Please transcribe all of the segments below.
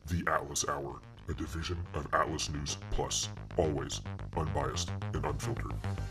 The Atlas Hour, a division of Atlas News Plus, always unbiased and unfiltered.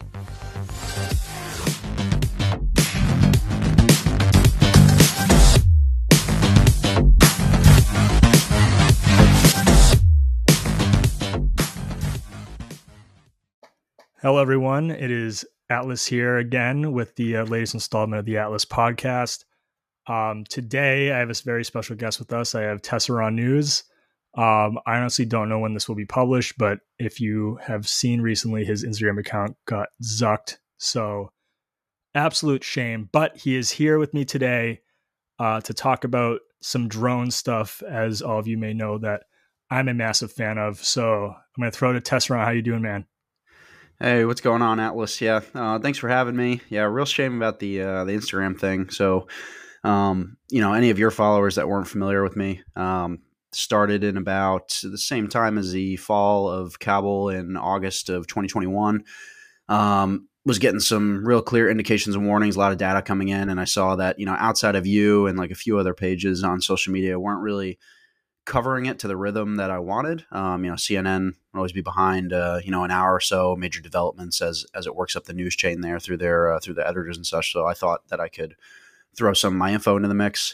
Hello, everyone. It is Atlas here again with the latest installment of the Atlas podcast. Today, I have a very special guest with us. I have Tesseron News. I honestly don't know when this will be published, but if you have seen recently, his Instagram account got zucked. So, absolute shame. But he is here with me today to talk about some drone stuff, as all of you may know that I'm a massive fan of. So, I'm going to throw to Tesseron. How you doing, man? Hey, what's going on, Atlas? Yeah, thanks for having me. Yeah, real shame about the Instagram thing. So, any of your followers that weren't familiar with me, started in about the same time as the fall of Kabul in August of 2021. Was getting some real clear indications and warnings, a lot of data coming in, and I saw that, outside of you and like a few other pages on social media weren't really covering it to the rhythm that I wanted. CNN will always be behind, an hour or so, major developments as it works up the news chain there through their through the editors and such. So I thought that I could throw some of my info into the mix.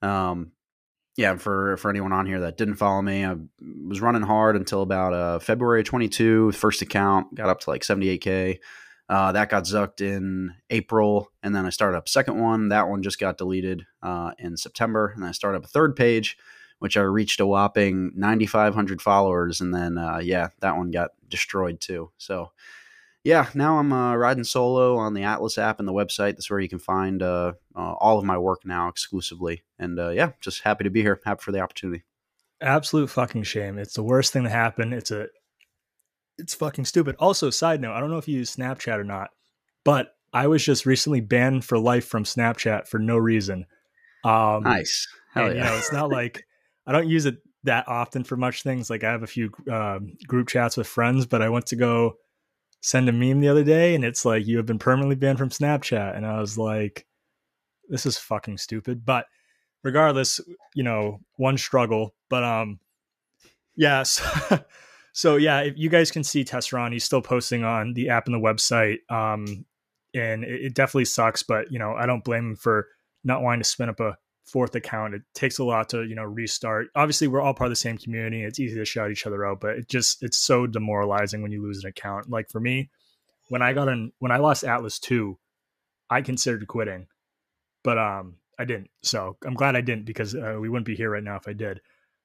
For anyone on here that didn't follow me, I was running hard until about February 22. First account got up to like 78K. That got zucked in April, and then I started up a second one. That one just got deleted in September, and then I started up a third page, which I reached a whopping 9,500 followers. And then, that one got destroyed too. So, now I'm riding solo on the Atlas app and the website. That's where you can find all of my work now exclusively. And just happy to be here. Happy for the opportunity. Absolute fucking shame. It's the worst thing to happen. It's fucking stupid. Also, side note, I don't know if you use Snapchat or not, but I was just recently banned for life from Snapchat for no reason. Nice. Hell yeah. It's not like I don't use it that often for much things. Like I have a few group chats with friends, but I went to go send a meme the other day and it's like, you have been permanently banned from Snapchat. And I was like, this is fucking stupid. But regardless, one struggle. But yes. So if you guys can see Tesseron, he's still posting on the app and the website. And it definitely sucks, but I don't blame him for not wanting to spin up a fourth account. It takes a lot to restart. Obviously we're all part of the same community. It's easy to shout each other out, but it's so demoralizing when you lose an account. Like for me, when I lost Atlas 2, I considered quitting, but I didn't. So I'm glad I didn't, because we wouldn't be here right now if I did.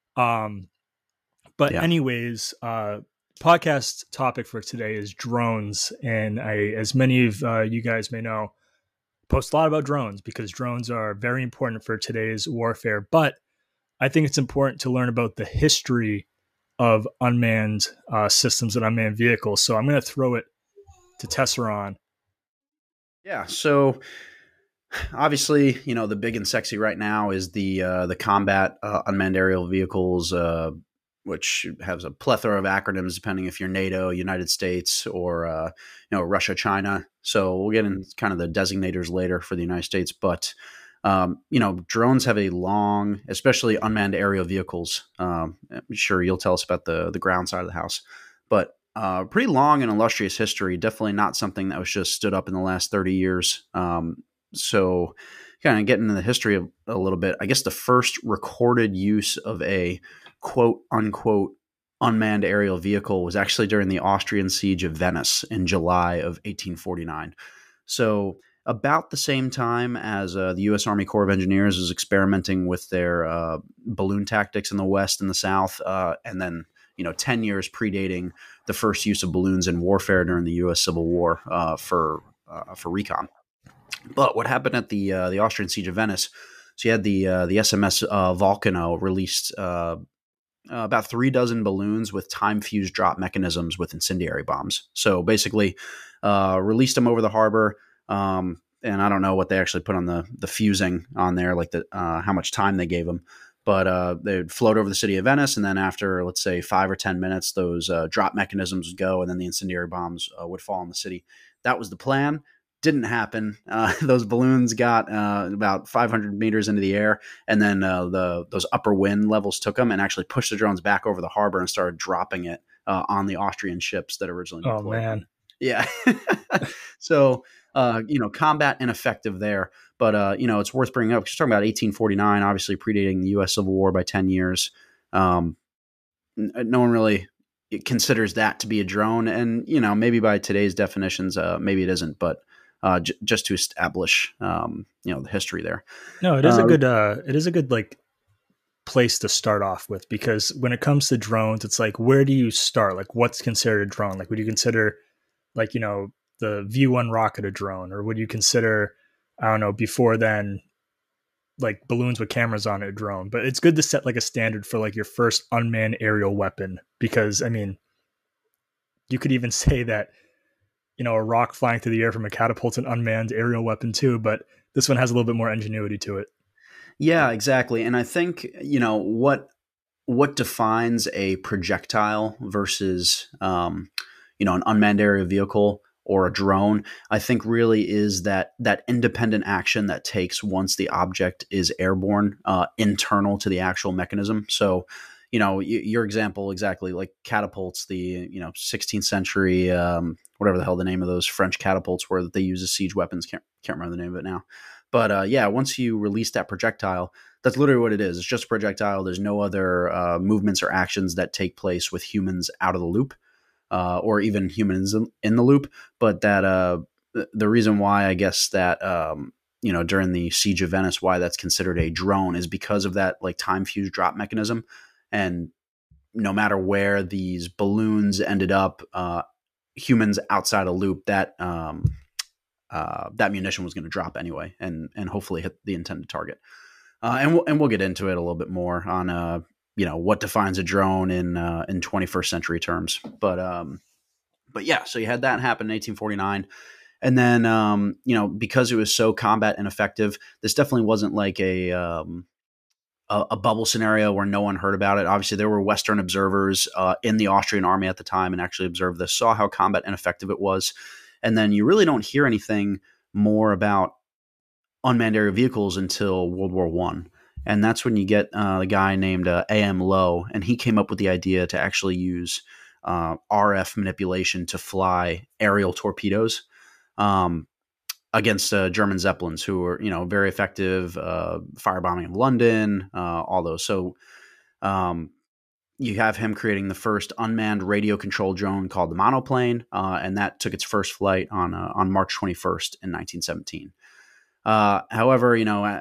Anyways, podcast topic for today is drones, and as many of you guys may know, post a lot about drones because drones are very important for today's warfare. But I think it's important to learn about the history of unmanned systems and unmanned vehicles. So I'm going to throw it to Tesseron. Yeah. So obviously, the big and sexy right now is the combat unmanned aerial vehicles, which has a plethora of acronyms depending if you're NATO, United States, or Russia, China. So we'll get into kind of the designators later for the United States. But drones have a long, especially unmanned aerial vehicles. I'm sure you'll tell us about the ground side of the house, but pretty long and illustrious history. Definitely not something that was just stood up in the last 30 years. So kind of getting into the history of a little bit, I guess the first recorded use of a quote unquote unmanned aerial vehicle was actually during the Austrian siege of Venice in July of 1849. So about the same time as the U.S. Army Corps of Engineers was experimenting with their balloon tactics in the West and the South, and then 10 years predating the first use of balloons in warfare during the U.S. Civil War for recon. But what happened at the Austrian siege of Venice? So you had the SMS Volcano released about 36 balloons with time-fused drop mechanisms with incendiary bombs. So basically, released them over the harbor, and I don't know what they actually put on the fusing on there, like how much time they gave them. But they would float over the city of Venice, and then after, let's say, 5 or 10 minutes, those drop mechanisms would go, and then the incendiary bombs would fall on the city. That was the plan. didn't happen. Those balloons got about 500 meters into the air, and then those upper wind levels took them and actually pushed the drones back over the harbor and started dropping it on the Austrian ships that originally deployed. Oh man, yeah. So combat ineffective there, but it's worth bringing up. Because you're talking about 1849, obviously predating the U.S. Civil War by 10 years. No one really considers that to be a drone, and maybe by today's definitions, maybe it isn't, but just to establish the history there. No, it is a good like place to start off with, because when it comes to drones, it's like, where do you start? Like, what's considered a drone? Like, would you consider like the V1 rocket a drone, or would you consider, I don't know, before then, like balloons with cameras on it a drone? But it's good to set like a standard for like your first unmanned aerial weapon, because I mean, you could even say that a rock flying through the air from a catapult's an unmanned aerial weapon too, but this one has a little bit more ingenuity to it. Yeah, exactly. And I think what defines a projectile versus an unmanned aerial vehicle or a drone, I think really is that independent action that takes once the object is airborne, internal to the actual mechanism. So, your example exactly, like catapults, the 16th century, whatever the hell the name of those French catapults were that they use as siege weapons. Can't remember the name of it now. But once you release that projectile, that's literally what it is. It's just a projectile. There's no other movements or actions that take place with humans out of the loop. Or even humans in the loop, but that the reason why I guess that during the Siege of Venice, why that's considered a drone is because of that like time fuse drop mechanism, and no matter where these balloons ended up, humans outside a loop, that munition was going to drop anyway, and hopefully hit the intended target. And we'll get into it a little bit more on what defines a drone in 21st century terms. But yeah, so you had that happen in 1849. And then, because it was so combat ineffective, this definitely wasn't like a bubble scenario where no one heard about it. Obviously, there were Western observers in the Austrian army at the time and actually observed this, saw how combat ineffective it was. And then you really don't hear anything more about unmanned aerial vehicles until World War I. And that's when you get a guy named A.M. Lowe, and he came up with the idea to actually use RF manipulation to fly aerial torpedoes against German Zeppelins, who were, very effective, firebombing of London, all those. So you have him creating the first unmanned radio-controlled drone called the monoplane, and that took its first flight on March 21st in 1917. However,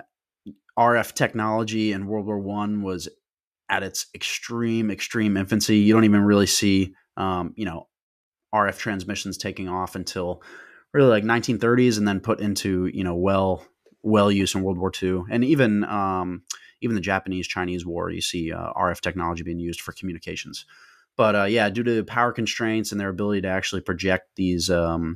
RF technology in World War I was at its extreme infancy. You don't even really see, RF transmissions taking off until really like 1930s, and then put into, well use in World War II. And even the Japanese-Chinese war, you see RF technology being used for communications. But due to power constraints and their ability to actually project these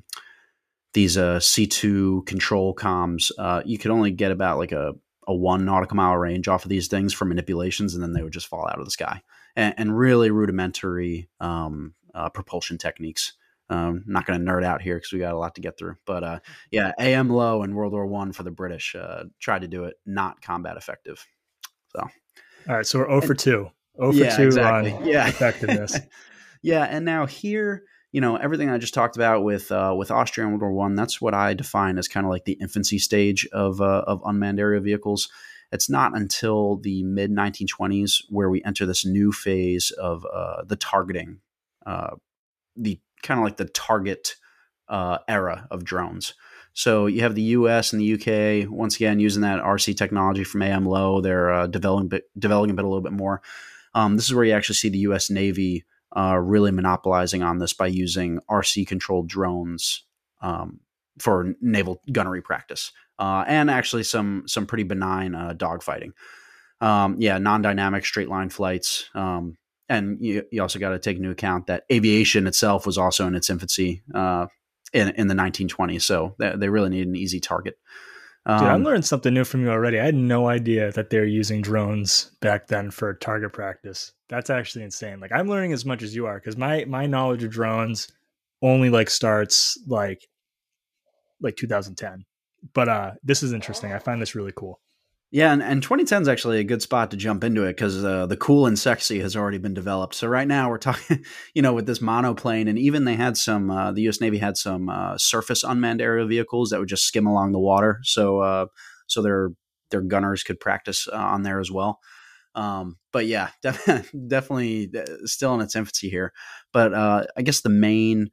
C2 control comms, you could only get about like a 1 nautical mile range off of these things for manipulations, and then they would just fall out of the sky. And really rudimentary propulsion techniques. Not going to nerd out here because we got a lot to get through. But A.M. Lowe in World War I for the British tried to do it, not combat effective. So, all right, so we're 0 for 2. 0 for 2 exactly. on effectiveness. Yeah, and now here, everything I just talked about with Austria and World War I, that's what I define as kind of like the infancy stage of unmanned aerial vehicles. It's not until the mid 1920s where we enter this new phase of the targeting, the kind of like the target era of drones. So you have the U.S. and the U.K. once again using that RC technology from A.M. Lowe. They're developing it a little bit more. This is where you actually see the U.S. Navy really monopolizing on this by using RC-controlled drones for naval gunnery practice, and actually some pretty benign dogfighting. Non-dynamic straight-line flights. And you also got to take into account that aviation itself was also in its infancy in the 1920s, so they really needed an easy target. Dude, I'm learning something new from you already. I had no idea that they were using drones back then for target practice. That's actually insane. Like, I'm learning as much as you are, because my knowledge of drones only like starts like like 2010. But this is interesting. I find this really cool. Yeah, and 2010 is actually a good spot to jump into it because the cool and sexy has already been developed. So right now we're talking, with this monoplane, and even they had some, the U.S. Navy had some surface unmanned aerial vehicles that would just skim along the water. So their gunners could practice on there as well. But yeah, definitely still in its infancy here. But I guess the main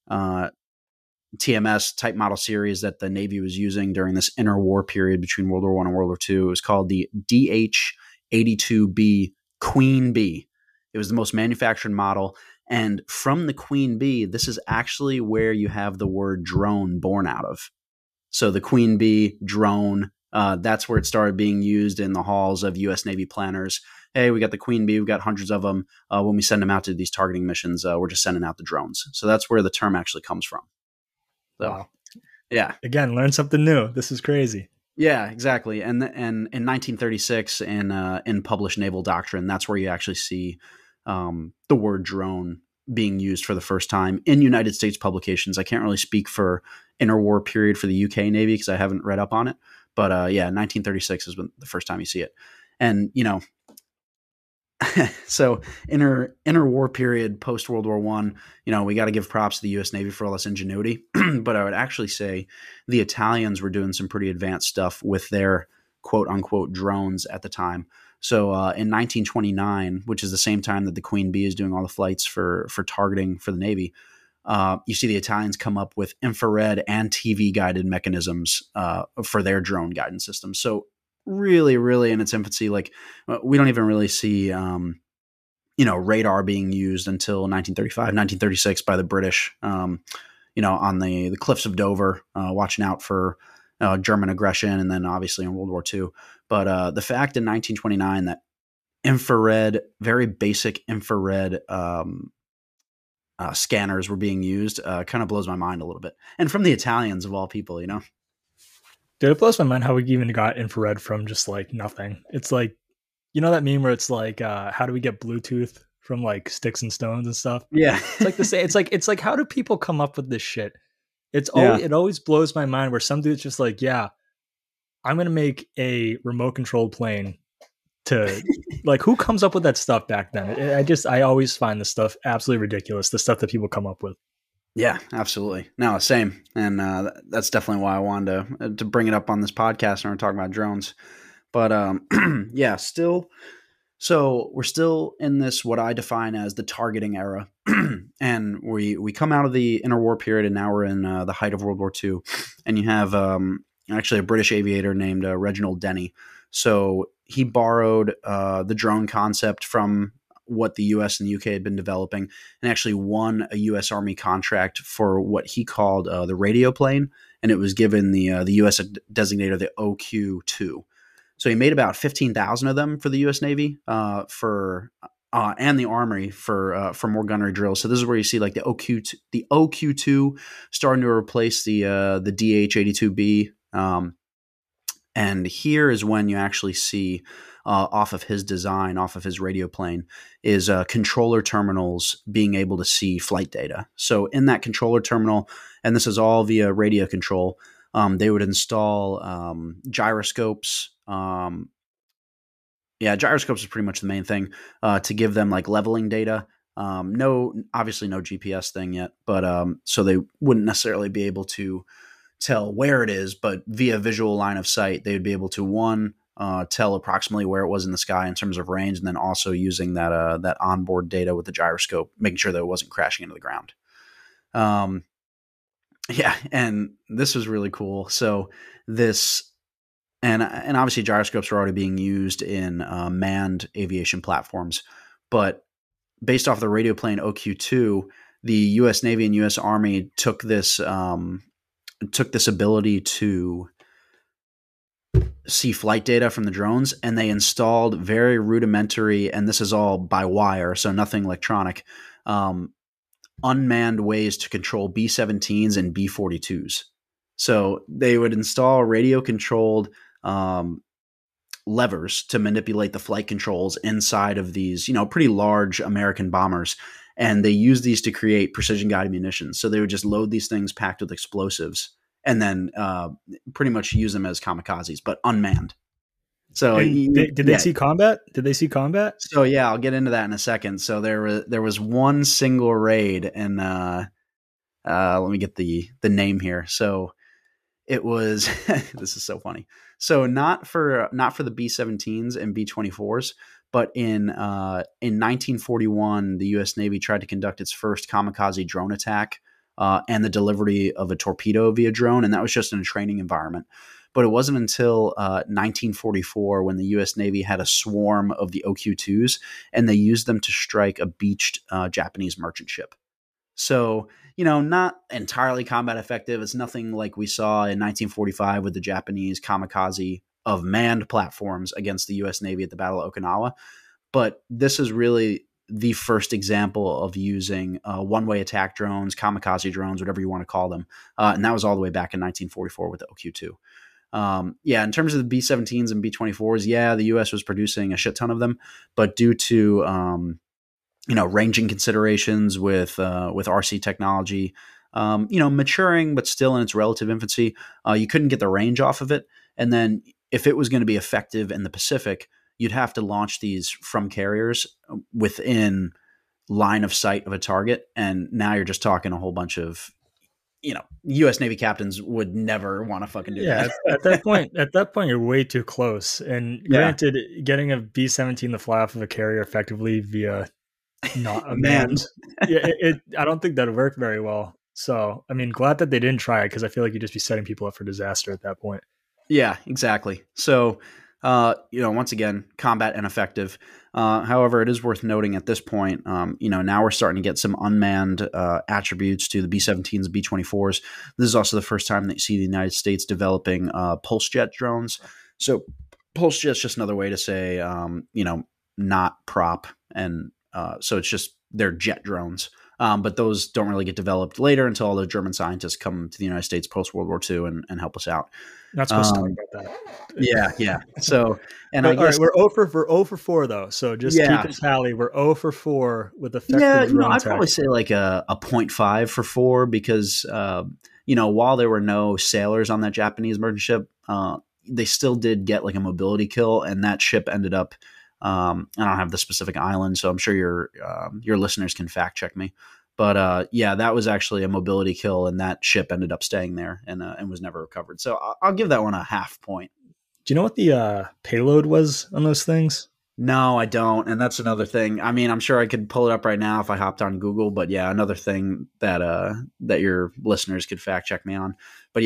TMS type model series that the Navy was using during this interwar period between World War I and World War II was called the DH-82B Queen Bee. It was the most manufactured model. And from the Queen Bee, this is actually where you have the word drone born out of. So the Queen Bee drone, that's where it started being used in the halls of U.S. Navy planners. Hey, we got the Queen Bee. We've got hundreds of them. When we send them out to these targeting missions, we're just sending out the drones. So that's where the term actually comes from. So, wow. Yeah. Again, learn something new. This is crazy. Yeah, exactly. And in 1936, in published naval doctrine, that's where you actually see the word drone being used for the first time in United States publications. I can't really speak for interwar period for the UK Navy because I haven't read up on it. But 1936 is when the first time you see it. And, so interwar period, post World War I, we got to give props to the U.S. Navy for all this ingenuity. But I would actually say the Italians were doing some pretty advanced stuff with their quote unquote drones at the time. So in 1929, which is the same time that the Queen Bee is doing all the flights for targeting for the Navy, you see the Italians come up with infrared and TV guided mechanisms for their drone guidance systems. So really, really in its infancy, like we don't even really see, radar being used until 1935, 1936 by the British, on the cliffs of Dover, watching out for German aggression, and then obviously in World War II. But the fact in 1929 that very basic infrared scanners were being used kind of blows my mind a little bit. And from the Italians of all people, Dude, it blows my mind how we even got infrared from just like nothing. It's like, that meme where it's like, how do we get Bluetooth from like sticks and stones and stuff? Yeah. It's like the same. It's like, how do people come up with this shit? It always blows my mind where some dude's just like, yeah, I'm going to make a remote controlled plane to like, who comes up with that stuff back then? I always find this stuff absolutely ridiculous. The stuff that people come up with. Yeah, absolutely. No, same. And that's definitely why I wanted to bring it up on this podcast when we're talking about drones. But yeah, still. So we're still in this, what I define as the targeting era. And we come out of the interwar period, and now we're in the height of World War II. And you have actually a British aviator named Reginald Denny. So he borrowed the drone concept from what the US and the UK had been developing, and actually won a US Army contract for what he called the radio plane, and it was given the US designator the OQ-2. So he made about 15,000 of them for the US Navy and the Army for more gunnery drills. So this is where you see like the OQ-2 starting to replace the DH-82B, and here is when you actually see off of his design, off of his radio plane, is controller terminals being able to see flight data. So in that controller terminal, and this is all via radio control, they would install gyroscopes. Gyroscopes is pretty much the main thing to give them like leveling data. Obviously no GPS thing yet, but so they wouldn't necessarily be able to tell where it is, but via visual line of sight, they would be able to tell approximately where it was in the sky in terms of range, and then also using that onboard data with the gyroscope, making sure that it wasn't crashing into the ground. And this was really cool. So this, and obviously gyroscopes are already being used in manned aviation platforms, but based off the radio plane OQ-2, the U.S. Navy and U.S. Army took this ability to see flight data from the drones, and they installed very rudimentary, and this is all by wire, so nothing electronic, unmanned ways to control B-17s and B-42s. So they would install radio-controlled levers to manipulate the flight controls inside of these, pretty large American bombers, and they use these to create precision-guided munitions. So they would just load these things packed with explosives, and then pretty much use them as kamikazes, but unmanned. So did they see combat? Did they see combat? So yeah, I'll get into that in a second. So there was one single raid, and let me get the name here. So it was this is so funny. So not for the B-17s and B-24s, but in 1941, the U.S. Navy tried to conduct its first kamikaze drone attack and the delivery of a torpedo via drone, and that was just in a training environment. But it wasn't until 1944 when the U.S. Navy had a swarm of the OQ-2s, and they used them to strike a beached Japanese merchant ship. So, not entirely combat effective. It's nothing like we saw in 1945 with the Japanese kamikaze of manned platforms against the U.S. Navy at the Battle of Okinawa. But this is really the first example of using one-way attack drones, kamikaze drones, whatever you want to call them. And that was all the way back in 1944 with the OQ-2. In terms of the B-17s and B-24s, the U.S. was producing a shit ton of them, but due to ranging considerations with RC technology, maturing but still in its relative infancy, you couldn't get the range off of it. And then if it was going to be effective in the Pacific, you'd have to launch these from carriers within line of sight of a target, and now you're just talking a whole bunch of U.S. Navy captains would never want to fucking do that. At that point, you're way too close. And granted, getting a B-17 to fly off of a carrier effectively via not a manned, I don't think that would work very well. So, I mean, glad that they didn't try it, because I feel like you'd just be setting people up for disaster at that point. Yeah, exactly. So, once again, combat ineffective. However, it is worth noting at this point, now we're starting to get some unmanned attributes to the B-17s and B-24s. This is also the first time that you see the United States developing pulse jet drones. So pulse jet's just another way to say, not prop. And so it's just, they're jet drones. But those don't really get developed later until all the German scientists come to the United States post-World War II and help us out. Not supposed to talk about that. Yeah. So, and but, I guess we're 0 for 4 though. So just keep a tally. We're 0 for 4 with effective drone I'd tech. probably say like a 0.5 for 4 because, while there were no sailors on that Japanese merchant ship, they still did get like a mobility kill, and that ship ended up. I don't have the specific island, so I'm sure your listeners can fact check me. But that was actually a mobility kill, and that ship ended up staying there and was never recovered. So I'll give that one a 0.5 point. Do you know what the payload was on those things? No, I don't. And that's another thing. I mean, I'm sure I could pull it up right now if I hopped on Google. But another thing that your listeners could fact check me on. But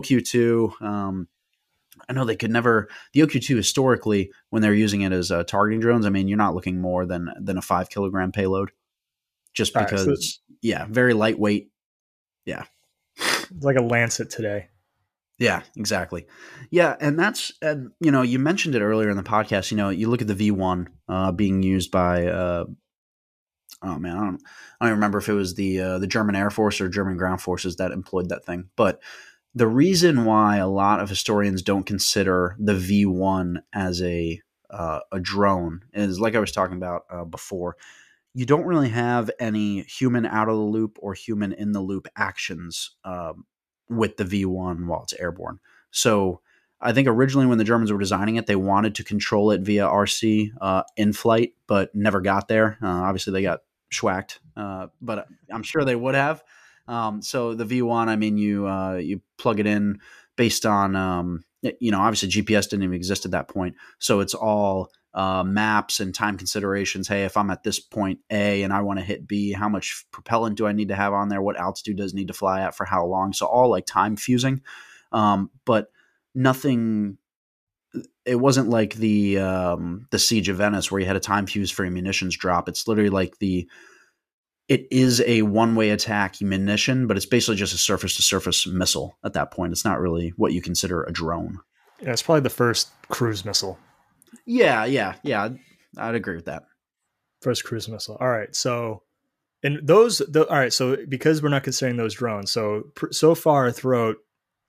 OQ-2. I know they could never. The OQ-2 historically, when they're using it as targeting drones, I mean, you're not looking more than a 5 kilogram payload, just because. Very lightweight. Yeah, it's like a Lancet today. Yeah, exactly. Yeah, and that's you mentioned it earlier in the podcast. You look at the V1 being used by. I don't remember if it was the German Air Force or German ground forces that employed that thing, but. The reason why a lot of historians don't consider the V1 as a drone is, like I was talking about before, you don't really have any human out of the loop or human in the loop actions with the V1 while it's airborne. So I think originally when the Germans were designing it, they wanted to control it via RC in flight, but never got there. Obviously, they got schwacked, but I'm sure they would have. So the V1, I mean, you plug it in based on, obviously GPS didn't even exist at that point. So it's all maps and time considerations. Hey, if I'm at this point A and I want to hit B, how much propellant do I need to have on there? What altitude does it need to fly at for how long? So all like time fusing, but nothing. It wasn't like the Siege of Venice where you had a time fuse for your munitions drop. It's literally like it is a one-way attack munition, but it's basically just a surface-to-surface missile at that point. It's not really what you consider a drone. Yeah, it's probably the first cruise missile. Yeah. I'd agree with that. First cruise missile. All right, so and those. All right, so because we're not considering those drones, so far throughout,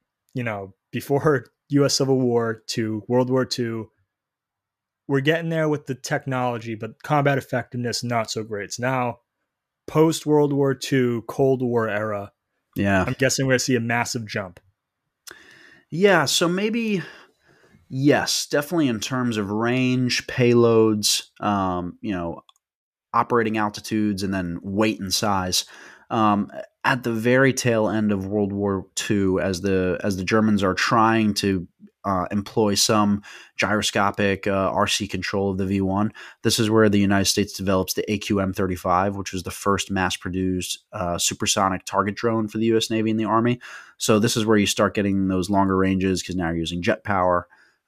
before U.S. Civil War to World War II, we're getting there with the technology, but combat effectiveness not so great. So now. Post World War II, Cold War era. Yeah. I'm guessing we're going to see a massive jump. Yeah, so maybe yes, definitely in terms of range, payloads, operating altitudes, and then weight and size. Um, at the very tail end of World War II, as the Germans are trying to employ some gyroscopic RC control of the V1, this is where the United States develops the AQM-35, which was the first mass-produced supersonic target drone for the U.S. Navy and the Army. So this is where you start getting those longer ranges because now you're using jet power.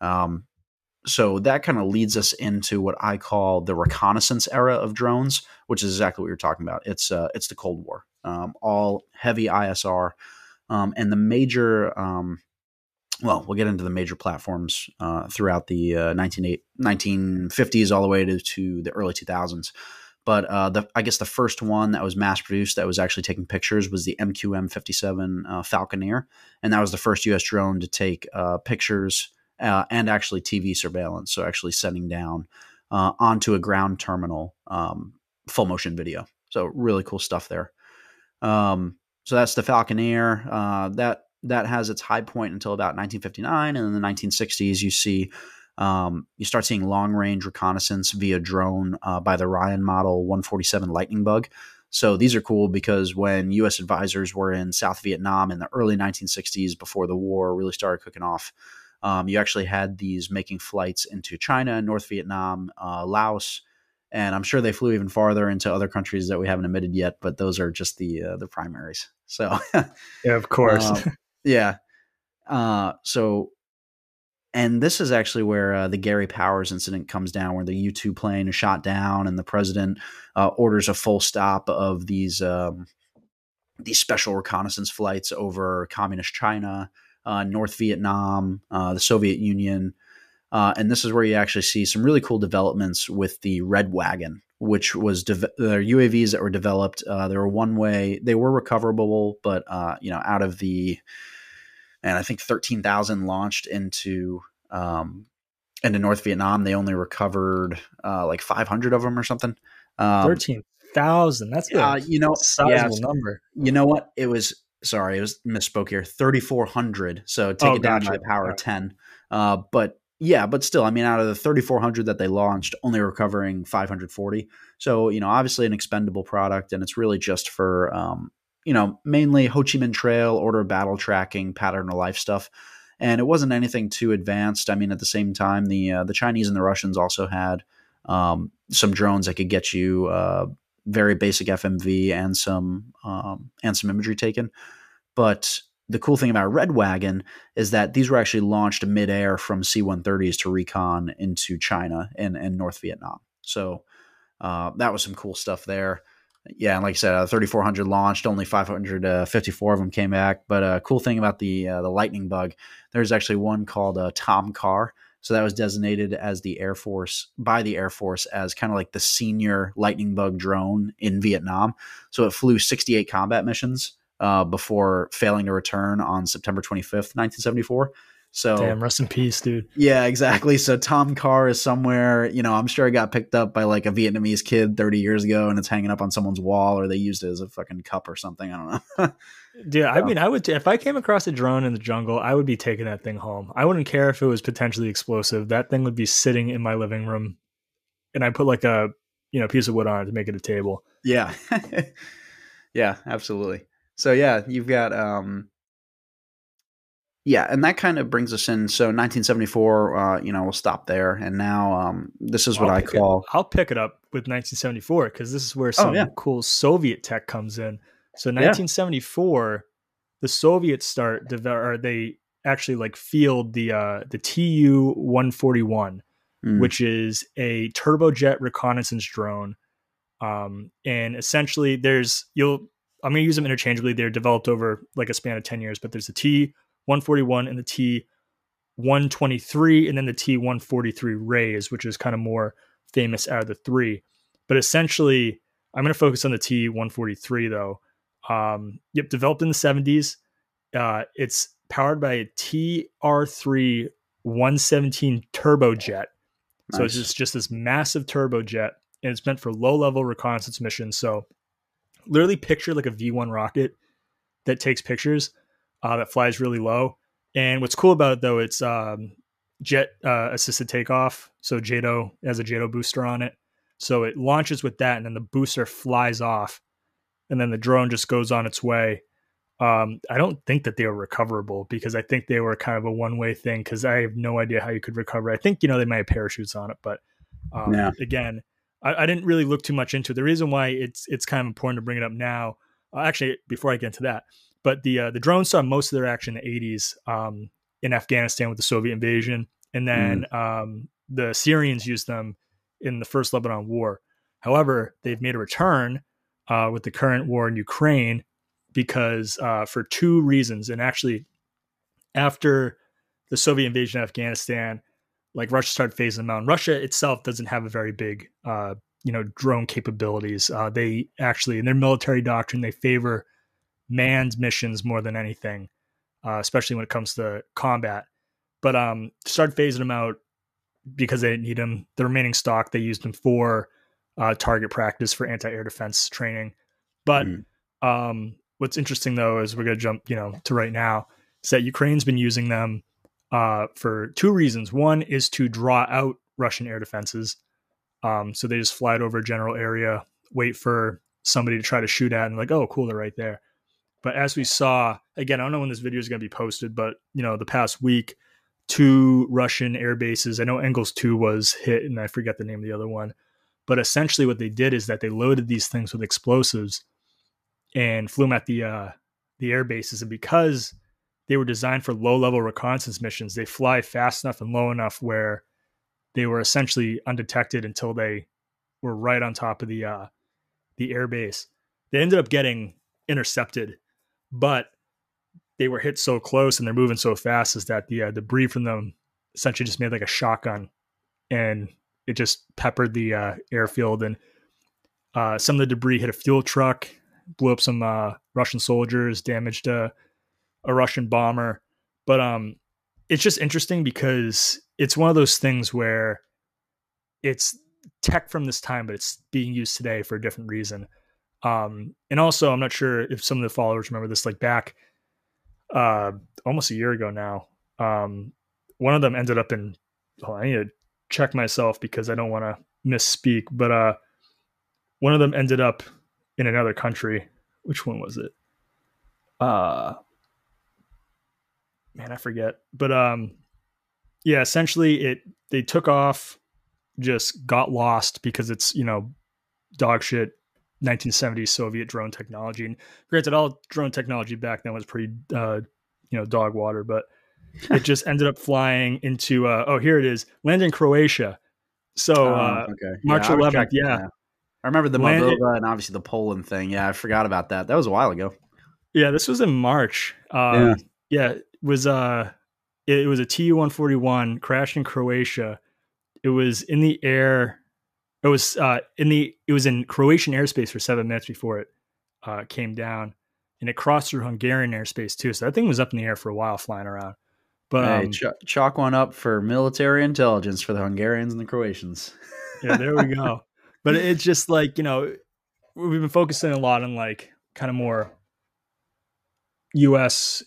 So that kind of leads us into what I call the reconnaissance era of drones, which is exactly what you're talking about. It's the Cold War, all heavy ISR, and the major. Well, we'll get into the major platforms throughout the 1950s all the way to the early 2000s. But I guess the first one that was mass produced that was actually taking pictures was the MQM-57 Falconeer, and that was the first U.S. drone to take pictures and actually TV surveillance. So actually sending down onto a ground terminal full motion video. So really cool stuff there. So that's the Falconeer. That has its high point until about 1959, and in the 1960s, you start seeing long range reconnaissance via drone by the Ryan Model 147 Lightning Bug. So these are cool because when U.S. advisors were in South Vietnam in the early 1960s, before the war really started cooking off, you actually had these making flights into China, North Vietnam, Laos, and I'm sure they flew even farther into other countries that we haven't admitted yet. But those are just the primaries. So Yeah, of course. yeah. So, and this is actually where the Gary Powers incident comes down, where the U-2 plane is shot down, and the president orders a full stop of these special reconnaissance flights over communist China, North Vietnam, the Soviet Union. And this is where you actually see some really cool developments with the Red Wagon, which was they're UAVs that were developed. They were one way, they were recoverable, but out of and I think 13,000 launched into North Vietnam, they only recovered like 500 of them or something. 13,000. That's a sizable number. You know what? It was misspoke here. 3,400. So take it down by the power of 10. But still, I mean, out of the 3,400 that they launched, only recovering 540. So, obviously an expendable product, and it's really just for, mainly Ho Chi Minh Trail, order of battle tracking, pattern of life stuff. And it wasn't anything too advanced. I mean, at the same time, the Chinese and the Russians also had some drones that could get you very basic FMV and some imagery taken. But the cool thing about Red Wagon is that these were actually launched midair from C-130s to recon into China and North Vietnam. So that was some cool stuff there. Yeah, and like I said, 3,400 launched, only 554 of them came back. But a cool thing about the Lightning Bug, there's actually one called Tom Carr. So that was designated as by the Air Force as kind of like the senior Lightning Bug drone in Vietnam. So it flew 68 combat missions before failing to return on September 25th, 1974. So damn, rest in peace, dude. Yeah, exactly. So Tom Carr is somewhere, I'm sure it got picked up by like a Vietnamese kid 30 years ago and it's hanging up on someone's wall, or they used it as a fucking cup or something. I don't know. Dude, I mean, I would, if I came across a drone in the jungle, I would be taking that thing home. I wouldn't care if it was potentially explosive. That thing would be sitting in my living room, and I put like a, piece of wood on it to make it a table. Yeah. Yeah, absolutely. So yeah, you've got, and that kind of brings us in. So 1974, we'll stop there. And now this is what I'll pick it up with 1974 because this is where some cool Soviet tech comes in. So 1974, the Soviets they actually like field the Tu-141, which is a turbojet reconnaissance drone. And essentially I'm going to use them interchangeably. They're developed over like a span of 10 years, but there's the T-141 and the T-123, and then the T-143 Rays, which is kind of more famous out of the three. But essentially, I'm going to focus on the T-143 though. Developed in the 70s. It's powered by a TR3 117 turbojet. Nice. So it's just this massive turbojet, and it's meant for low-level reconnaissance missions. So literally picture like a V-1 rocket that takes pictures, that flies really low, And what's cool about it, though, it's jet assisted takeoff. So JATO has a JATO booster on it. So it launches with that, and then the booster flies off, and then the drone just goes on its way. I don't think that they were recoverable, because I think they were kind of a one-way thing, because I have no idea how you could recover. I think, they might have parachutes on it, but again, I didn't really look too much into it. The reason why it's kind of important to bring it up now, actually, before I get into that, but the drones saw most of their action in the 80s in Afghanistan with the Soviet invasion, and then the Syrians used them in the first Lebanon war. However, they've made a return with the current war in Ukraine, because for two reasons. And actually, after the Soviet invasion of Afghanistan, like, Russia started phasing them out. And Russia itself doesn't have a very big, drone capabilities. They actually, in their military doctrine, they favor manned missions more than anything, especially when it comes to combat. But started phasing them out because they didn't need them. The remaining stock, they used them for target practice for anti-air defense training. But what's interesting, though, is we're going to jump, to right now, is that Ukraine's been using them for two reasons. One is to draw out Russian air defenses. So they just fly it over a general area, wait for somebody to try to shoot at, and like, oh, cool, they're right there. But as we saw, again, I don't know when this video is going to be posted, but, the past week, 2 Russian air bases, I know Engels 2 was hit, and I forget the name of the other one. But essentially what they did is that they loaded these things with explosives and flew them at the air bases. And because they were designed for low-level reconnaissance missions, they fly fast enough and low enough where they were essentially undetected until they were right on top of the air base. They ended up getting intercepted, but they were hit so close and they're moving so fast is that the debris from them essentially just made like a shotgun, and it just peppered the airfield. And some of the debris hit a fuel truck, blew up some Russian soldiers, damaged a Russian bomber. But it's just interesting because it's one of those things where it's tech from this time, but it's being used today for a different reason. And also, I'm not sure if some of the followers remember this, like back almost a year ago now, one of them ended up in, I need to check myself because I don't want to misspeak, but one of them ended up in another country. Which one was it? Man, I forget. But yeah, essentially they took off, just got lost because it's, dog shit 1970s Soviet drone technology. And granted, all drone technology back then was pretty dog water, but it just ended up flying into here it is, landed in Croatia. So okay. March 11th, yeah. I remember the Moldova and obviously the Poland thing. Yeah, I forgot about that. That was a while ago. Yeah, this was in March. Yeah, it was a Tu-141 crashed in Croatia. It was in the air. It was in Croatian airspace for 7 minutes before it came down, and it crossed through Hungarian airspace too. So that thing was up in the air for a while, flying around. But hey, chalk one up for military intelligence for the Hungarians and the Croatians. Yeah, there we go. But it's just like, we've been focusing a lot on like kind of more U.S.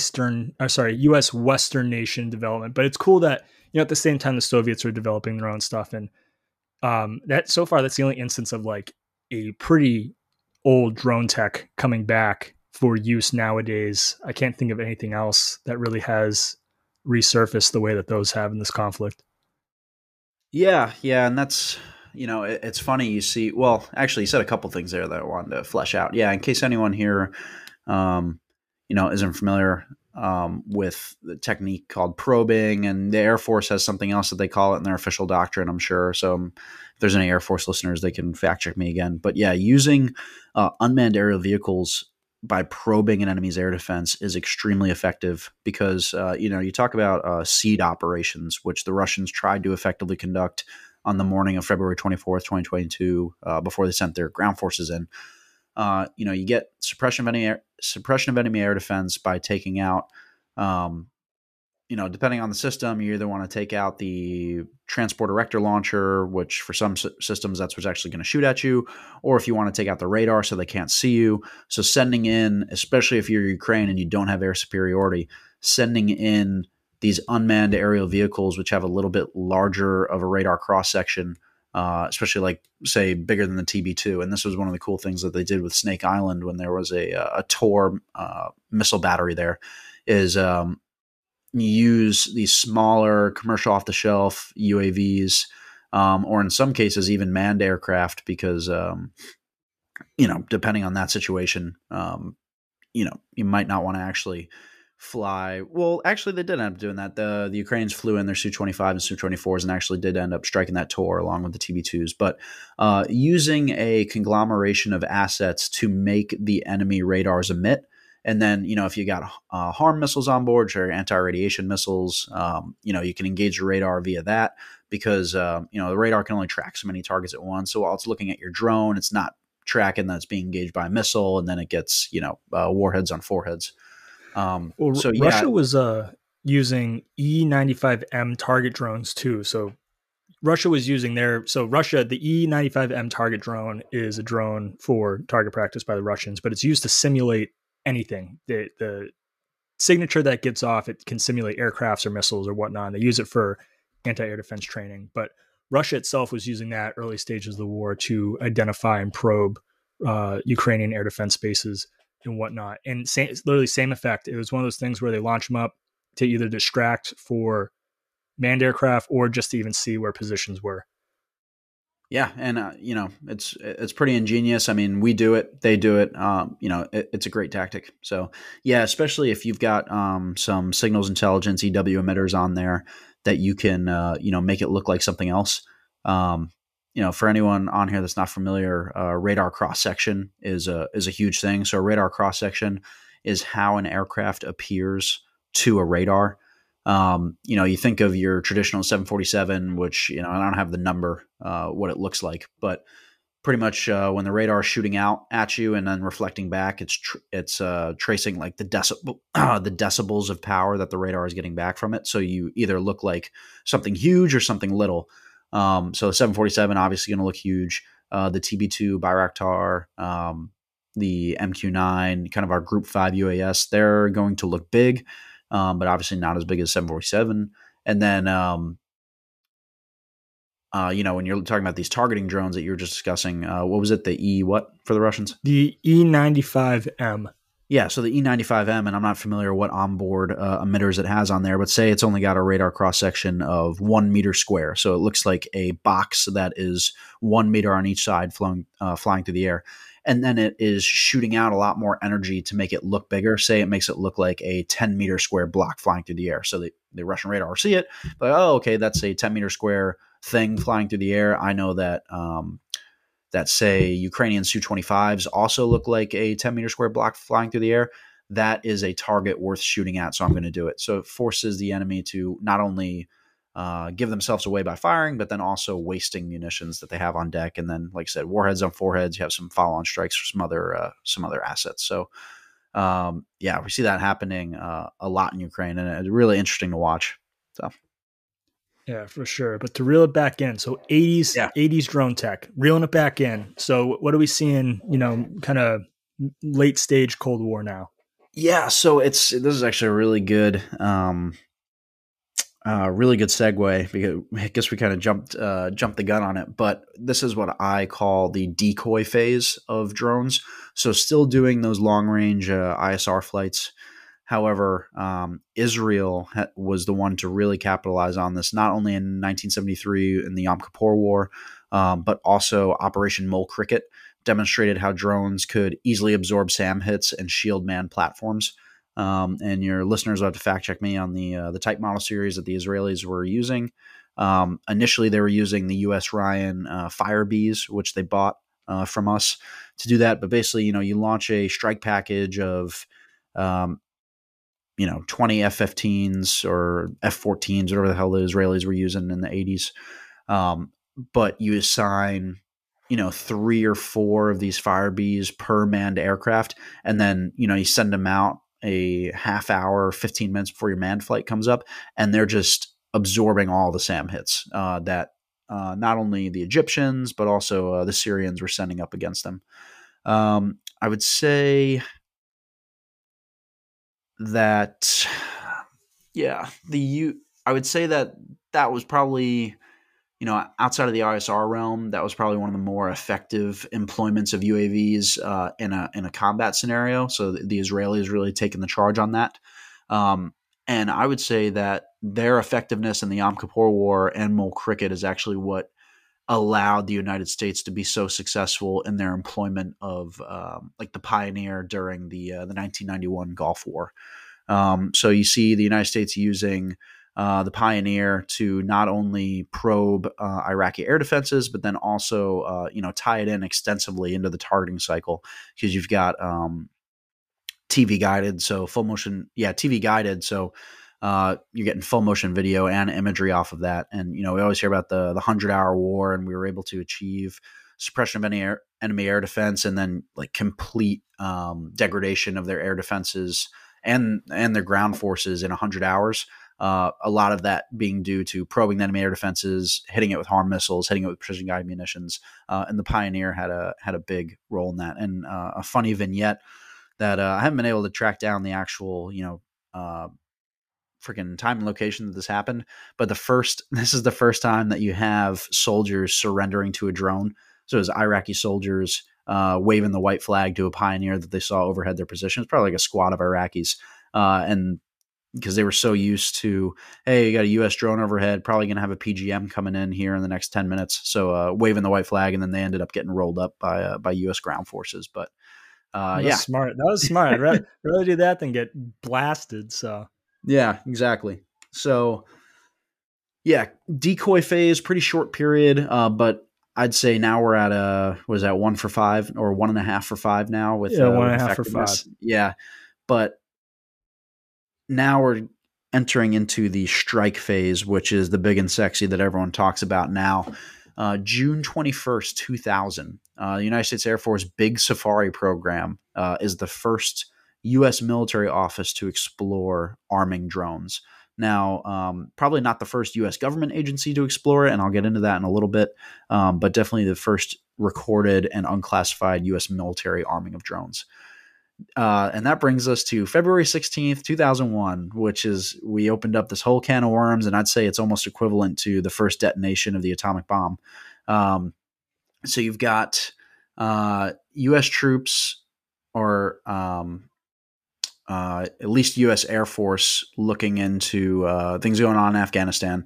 Western nation development. But it's cool that, at the same time the Soviets are developing their own stuff. And that's the only instance of like a pretty old drone tech coming back for use nowadays. I can't think of anything else that really has resurfaced the way that those have in this conflict. Yeah. And that's, it's funny you see, well, actually you said a couple things there that I wanted to flesh out. Yeah. In case anyone here, isn't familiar with the technique called probing, and the Air Force has something else that they call it in their official doctrine, I'm sure. So if there's any Air Force listeners, they can fact check me again. But yeah, using unmanned aerial vehicles by probing an enemy's air defense is extremely effective because, you talk about seed operations, which the Russians tried to effectively conduct on the morning of February 24th, 2022, before they sent their ground forces in. You get suppression of enemy air defense by taking out, depending on the system, you either want to take out the transport erector launcher, which for some systems, that's what's actually going to shoot at you, or if you want to take out the radar so they can't see you. So sending in, especially if you're Ukraine and you don't have air superiority, sending in these unmanned aerial vehicles, which have a little bit larger of a radar cross section, especially like say bigger than the TB2. And this was one of the cool things that they did with Snake Island when there was a Tor missile battery there. Is you use these smaller commercial off the shelf UAVs, or in some cases even manned aircraft, because depending on that situation, you might not want to actually fly. Well, actually, they did end up doing that. The Ukrainians flew in their Su-25 and Su-24s and actually did end up striking that Tor along with the TB2s. But using a conglomeration of assets to make the enemy radars emit, and then if you got HARM missiles on board, which are anti-radiation missiles, you can engage your radar via that, because the radar can only track so many targets at once. So while it's looking at your drone, it's not tracking that it's being engaged by a missile, and then it gets warheads on foreheads. Russia was using E-95M target drones too. So Russia was using the E-95M target drone is a drone for target practice by the Russians, but it's used to simulate anything. The signature that gets off, it can simulate aircrafts or missiles or whatnot. And they use it for anti-air defense training. But Russia itself was using that early stages of the war to identify and probe Ukrainian air defense bases and whatnot. And literally same effect. It was one of those things where they launch them up to either distract for manned aircraft or just to even see where positions were. Yeah, and it's pretty ingenious. I mean, we do it, they do it. It's a great tactic. So yeah, especially if you've got some signals intelligence EW emitters on there that you can make it look like something else. For anyone on here that's not familiar, radar cross section is a huge thing. So a radar cross section is how an aircraft appears to a radar. You think of your traditional 747, which, I don't have the number, what it looks like, but pretty much when the radar is shooting out at you and then reflecting back, it's tracing like the decibels of power that the radar is getting back from it. So you either look like something huge or something little. So the 747 obviously going to look huge. The TB2 Bayraktar, the MQ-9, kind of our Group 5 UAS, they're going to look big. But obviously not as big as 747. And then, when you're talking about these targeting drones that you were just discussing, what was it? The E what for the Russians? The E-95M. Yeah, so the E-95M, and I'm not familiar what onboard emitters it has on there, but say it's only got a radar cross-section of 1 meter square. So it looks like a box that is 1 meter on each side flying through the air. And then it is shooting out a lot more energy to make it look bigger. Say it makes it look like a 10 meter square block flying through the air. So the Russian radar will see it, like, oh, okay, that's a 10 meter square thing flying through the air. I know that that say Ukrainian Su-25s also look like a 10 meter square block flying through the air. That is a target worth shooting at, so I'm going to do it. So it forces the enemy to not only give themselves away by firing, but then also wasting munitions that they have on deck. And then, like I said, warheads on foreheads, you have some follow-on strikes for some other assets. So we see that happening a lot in Ukraine, and it's really interesting to watch. So. Yeah, for sure. But to reel it back in, so 80s drone tech, reeling it back in. So what are we seeing, kind of late stage Cold War now? Yeah, so this is actually a really good segue, because I guess we kind of jumped the gun on it, but this is what I call the decoy phase of drones. So still doing those long range ISR flights. However, Israel was the one to really capitalize on this, not only in 1973 in the Yom Kippur War, but also Operation Mole Cricket demonstrated how drones could easily absorb SAM hits and shield manned platforms. And your listeners will have to fact check me on the type model series that the Israelis were using. Initially, they were using the US Ryan Firebees, which they bought from us to do that. But basically, you launch a strike package of 20 F-15s or F-14s, whatever the hell the Israelis were using in the 80s. But you assign, 3 or 4 of these Firebees per manned aircraft. And then, you send them out a half hour, 15 minutes before your manned flight comes up. And they're just absorbing all the SAM hits that not only the Egyptians, but also the Syrians were sending up against them. I would say that Yeah, I would say that that was probably, outside of the ISR realm, that was probably one of the more effective employments of UAVs in a combat scenario. So the Israelis really taken the charge on that. Um, and I would say that their effectiveness in the Yom Kippur War and Mole Cricket is actually what allowed the United States to be so successful in their employment of like the Pioneer during the 1991 Gulf War. So you see the United States using the Pioneer to not only probe Iraqi air defenses, but then also tie it in extensively into the targeting cycle, because you've got TV guided, so full motion, TV guided, so you're getting full motion video and imagery off of that. And we always hear about the 100-hour war, and we were able to achieve suppression of enemy air defense, and then like complete degradation of their air defenses and their ground forces in 100 hours. A lot of that being due to probing the enemy air defenses, hitting it with HARM missiles, hitting it with precision guided munitions, and the Pioneer had a big role in that. And a funny vignette that I haven't been able to track down the actual freaking time and location that this happened, but this is the first time that you have soldiers surrendering to a drone. So it was Iraqi soldiers waving the white flag to a Pioneer that they saw overhead their position. It's probably like a squad of Iraqis, and because they were so used to, hey, you got a U.S. drone overhead, probably going to have a PGM coming in here in the next 10 minutes. So waving the white flag, and then they ended up getting rolled up by U.S. ground forces. But smart. That was smart. I'd rather do that than get blasted. So yeah, exactly. So yeah, decoy phase, pretty short period, but I'd say now we're at was that 1 for 5 or 1.5 for 5 now with 1.5 for 5. Yeah, but now we're entering into the strike phase, which is the big and sexy that everyone talks about now. June 21st, 2000, the United States Air Force Big Safari program is the first U.S. military office to explore arming drones. Now, probably not the first U.S. government agency to explore it, and I'll get into that in a little bit, but definitely the first recorded and unclassified U.S. military arming of drones. And that brings us to February 16th, 2001, which is, we opened up this whole can of worms, and I'd say it's almost equivalent to the first detonation of the atomic bomb. So you've got U.S. troops, or at least U.S. Air Force, looking into things going on in Afghanistan.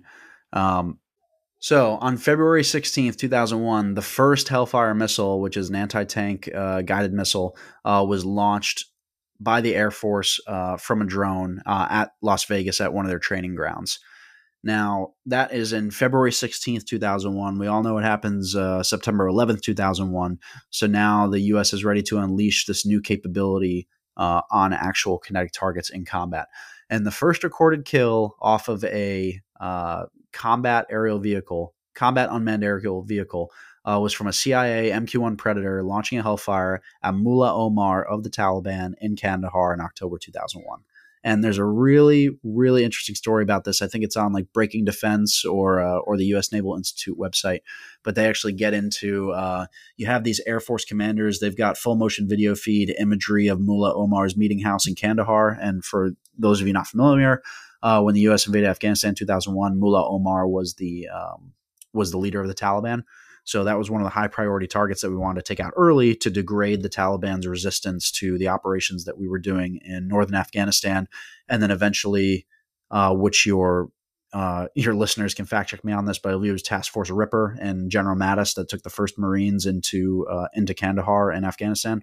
So on February 16th, 2001, the first Hellfire missile, which is an anti-tank guided missile, was launched by the Air Force from a drone at Las Vegas at one of their training grounds. Now, that is in February 16th, 2001. We all know what happens September 11th, 2001. So now the U.S. is ready to unleash this new capability on actual kinetic targets in combat. And the first recorded kill off of a combat unmanned aerial vehicle, was from a CIA MQ-1 Predator launching a Hellfire at Mullah Omar of the Taliban in Kandahar in October 2001. And there's a really, really interesting story about this. I think it's on like Breaking Defense or the U.S. Naval Institute website. But they actually get into, you have these Air Force commanders. They've got full motion video feed imagery of Mullah Omar's meeting house in Kandahar. And for those of you not familiar, when the U.S. invaded Afghanistan in 2001, Mullah Omar was the leader of the Taliban. So that was one of the high priority targets that we wanted to take out early to degrade the Taliban's resistance to the operations that we were doing in northern Afghanistan. And then eventually, which your listeners can fact check me on this, but I believe it was Task Force Ripper and General Mattis that took the first Marines into Kandahar and Afghanistan.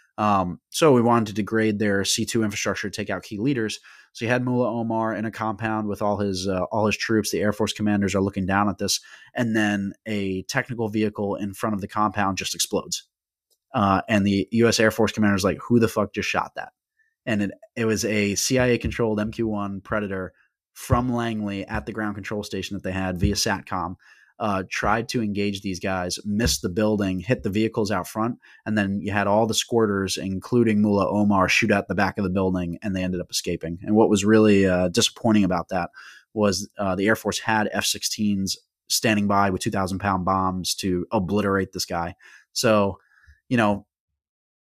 So we wanted to degrade their C2 infrastructure to take out key leaders. So you had Mullah Omar in a compound with all his troops. The Air Force commanders are looking down at this, and then a technical vehicle in front of the compound just explodes. And the U.S. Air Force commander is like, "Who the fuck just shot that?" And it was a CIA-controlled MQ-1 Predator from Langley at the ground control station that they had via SATCOM. Tried to engage these guys, missed the building, hit the vehicles out front, and then you had all the squirters, including Mullah Omar, shoot out the back of the building, and they ended up escaping. And what was really disappointing about that was the Air Force had F-16s standing by with 2,000-pound bombs to obliterate this guy. So,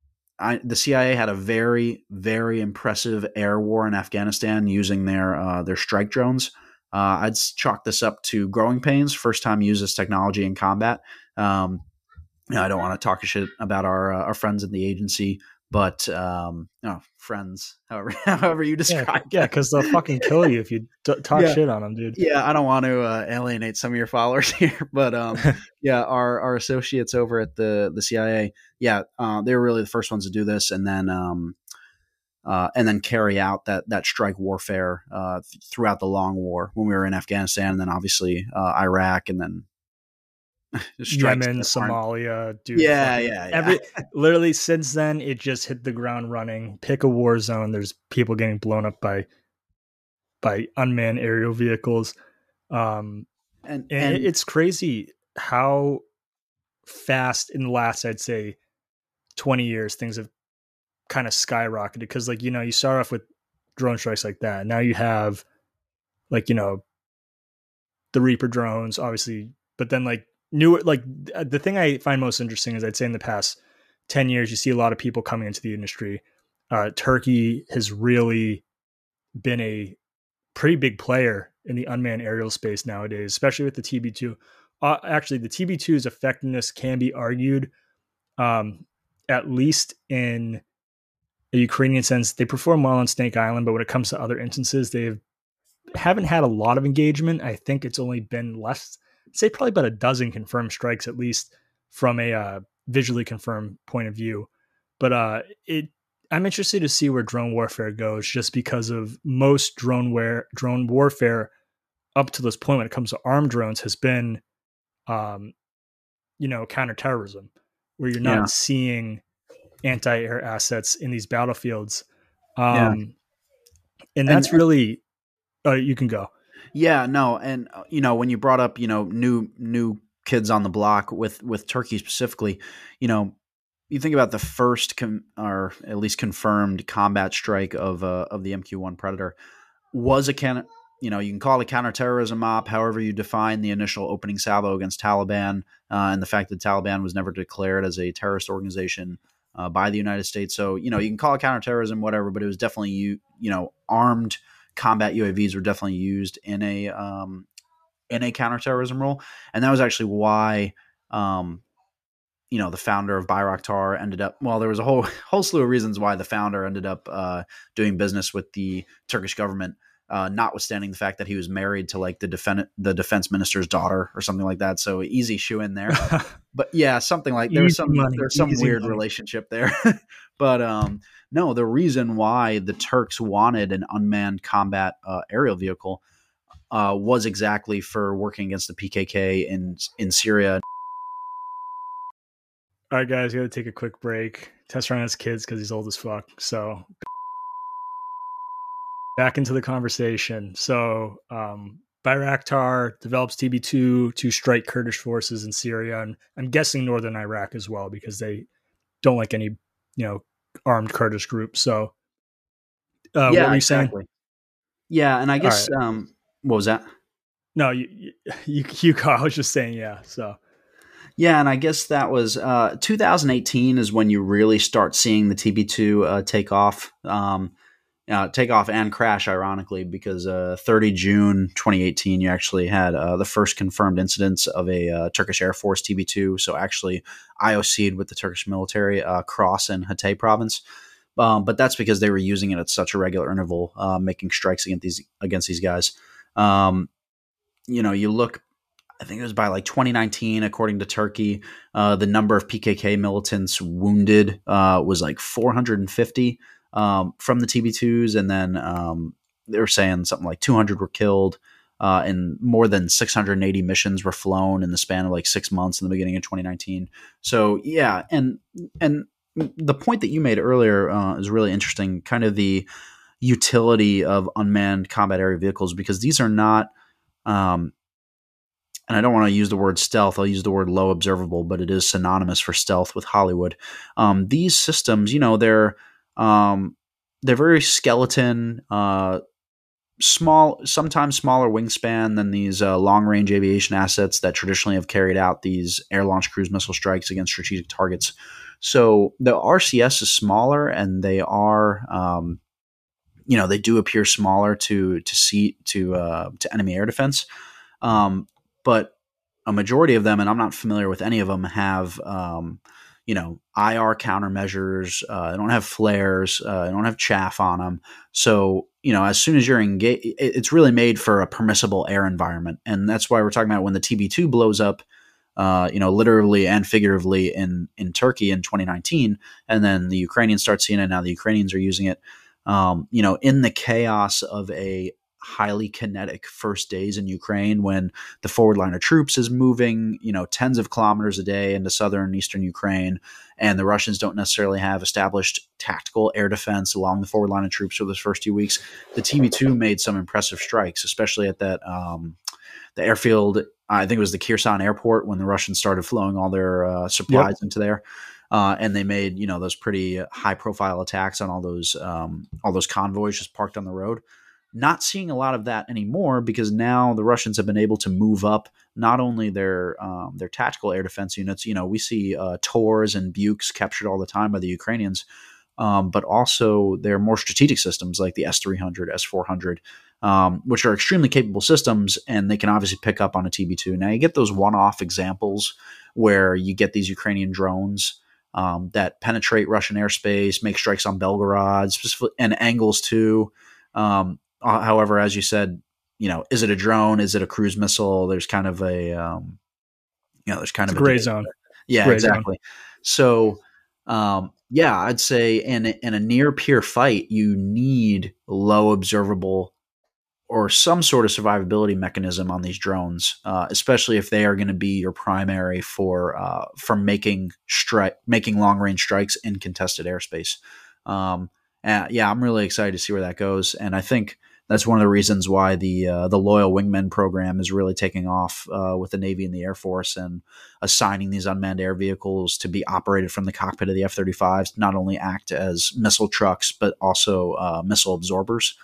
the CIA had a very, very impressive air war in Afghanistan using their strike drones. I'd chalk this up to growing pains. First time use this technology in combat. I don't want to talk shit about our friends in the agency, but friends, however you describe. Yeah, because they'll fucking kill you if you talk shit on them, dude. Yeah, I don't want to alienate some of your followers here, but our associates over at the CIA, they were really the first ones to do this, and then carry out that strike warfare throughout the long war when we were in Afghanistan, and then obviously Iraq, and then Yemen, Somalia, dude. Literally since then, it just hit the ground running. Pick a war zone. There's people getting blown up by unmanned aerial vehicles. And it's crazy how fast in the last, I'd say, 20 years, things have kind of skyrocketed. Because, like, you start off with drone strikes like that. Now you have, like, the Reaper drones, obviously, but then, like, the thing I find most interesting is, I'd say in the past 10 years, you see a lot of people coming into the industry. Turkey has really been a pretty big player in the unmanned aerial space nowadays, especially with the TB2. Actually, the TB2's effectiveness can be argued, at least in a Ukrainian sense. They perform well on Snake Island, but when it comes to other instances, they haven't had a lot of engagement. I think it's only been less, say probably about a dozen confirmed strikes, at least from a visually confirmed point of view. But I'm interested to see where drone warfare goes, just because of most drone warfare up to this point when it comes to armed drones has been, counterterrorism, where you're not seeing anti-air assets in these battlefields. And that's really, you can go. Yeah, no. And, when you brought up, new kids on the block with Turkey specifically, you think about the first or at least confirmed combat strike of the MQ-1 Predator was you can call it a counterterrorism op, however you define the initial opening salvo against Taliban, and the fact that Taliban was never declared as a terrorist organization by the United States. So, you can call it counterterrorism, whatever, but it was definitely, armed combat UAVs were definitely used in a counterterrorism role. And that was actually why, the founder of Bayraktar ended up, there was a whole slew of reasons why the founder ended up doing business with the Turkish government, notwithstanding the fact that he was married to like the defense minister's daughter or something like that. So easy shoe in there. But yeah, something like there's some weird relationship there. But no, the reason why the Turks wanted an unmanned combat aerial vehicle was exactly for working against the PKK in Syria. All right, guys, got to take a quick break. Test run his kids because he's old as fuck. So back into the conversation. So Bayraktar develops TB2 to strike Kurdish forces in Syria, and I'm guessing northern Iraq as well, because they don't like any, armed Kurdish groups. So what were you saying? Yeah, and I guess what was that? No, you go. I was just saying, yeah. So yeah, and I guess that was 2018 is when you really start seeing the TB2 take off and crash, ironically, because 30 June 2018, you actually had the first confirmed incidents of a Turkish Air Force TB2. So actually IOC'd with the Turkish military cross in Hatay province. But that's because they were using it at such a regular interval, making strikes against these guys. You look, I think it was by like 2019, according to Turkey, the number of PKK militants wounded was like 450 from the TB2s. And then they were saying something like 200 were killed, and more than 680 missions were flown in the span of like 6 months in the beginning of 2019. So yeah, and the point that you made earlier is really interesting, kind of the utility of unmanned combat aerial vehicles, because these are not, and I don't want to use the word stealth, I'll use the word low observable, but it is synonymous for stealth with Hollywood. These systems, they're very skeleton, sometimes smaller wingspan than these long range aviation assets that traditionally have carried out these air launched cruise missile strikes against strategic targets. So the RCS is smaller, and they are, they do appear smaller to enemy air defense. But a majority of them, and I'm not familiar with any of them, have IR countermeasures. They don't have flares. They don't have chaff on them. So, as soon as you're engaged, it's really made for a permissible air environment. And that's why we're talking about when the TB2 blows up, literally and figuratively in Turkey in 2019. And then the Ukrainians start seeing it. Now the Ukrainians are using it, in the chaos of a highly kinetic first days in Ukraine, when the forward line of troops is moving, tens of kilometers a day into southern and eastern Ukraine, and the Russians don't necessarily have established tactical air defense along the forward line of troops for those first few weeks. The TB2 made some impressive strikes, especially at that the airfield. I think it was the Kherson airport, when the Russians started flowing all their supplies into there. And they made, those pretty high profile attacks on all those convoys just parked on the road. Not seeing a lot of that anymore, because now the Russians have been able to move up not only their tactical air defense units. We see Tors and Bukes captured all the time by the Ukrainians, but also their more strategic systems like the S-300, S-400, which are extremely capable systems, and they can obviously pick up on a TB2. Now you get those one-off examples where you get these Ukrainian drones that penetrate Russian airspace, make strikes on Belgorod, and angles too. However, as you said, is it a drone? Is it a cruise missile? There's kind of a, there's kind of a gray zone. Yeah, exactly. Zone. So, I'd say in a near peer fight, you need low observable or some sort of survivability mechanism on these drones, especially if they are going to be your primary for making long range strikes in contested airspace. I'm really excited to see where that goes, and I think that's one of the reasons why the Loyal Wingmen program is really taking off with the Navy and the Air Force, and assigning these unmanned air vehicles to be operated from the cockpit of the F-35s, not only act as missile trucks, but also missile absorbers.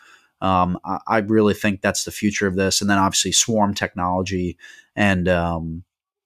I really think that's the future of this. And then obviously swarm technology and the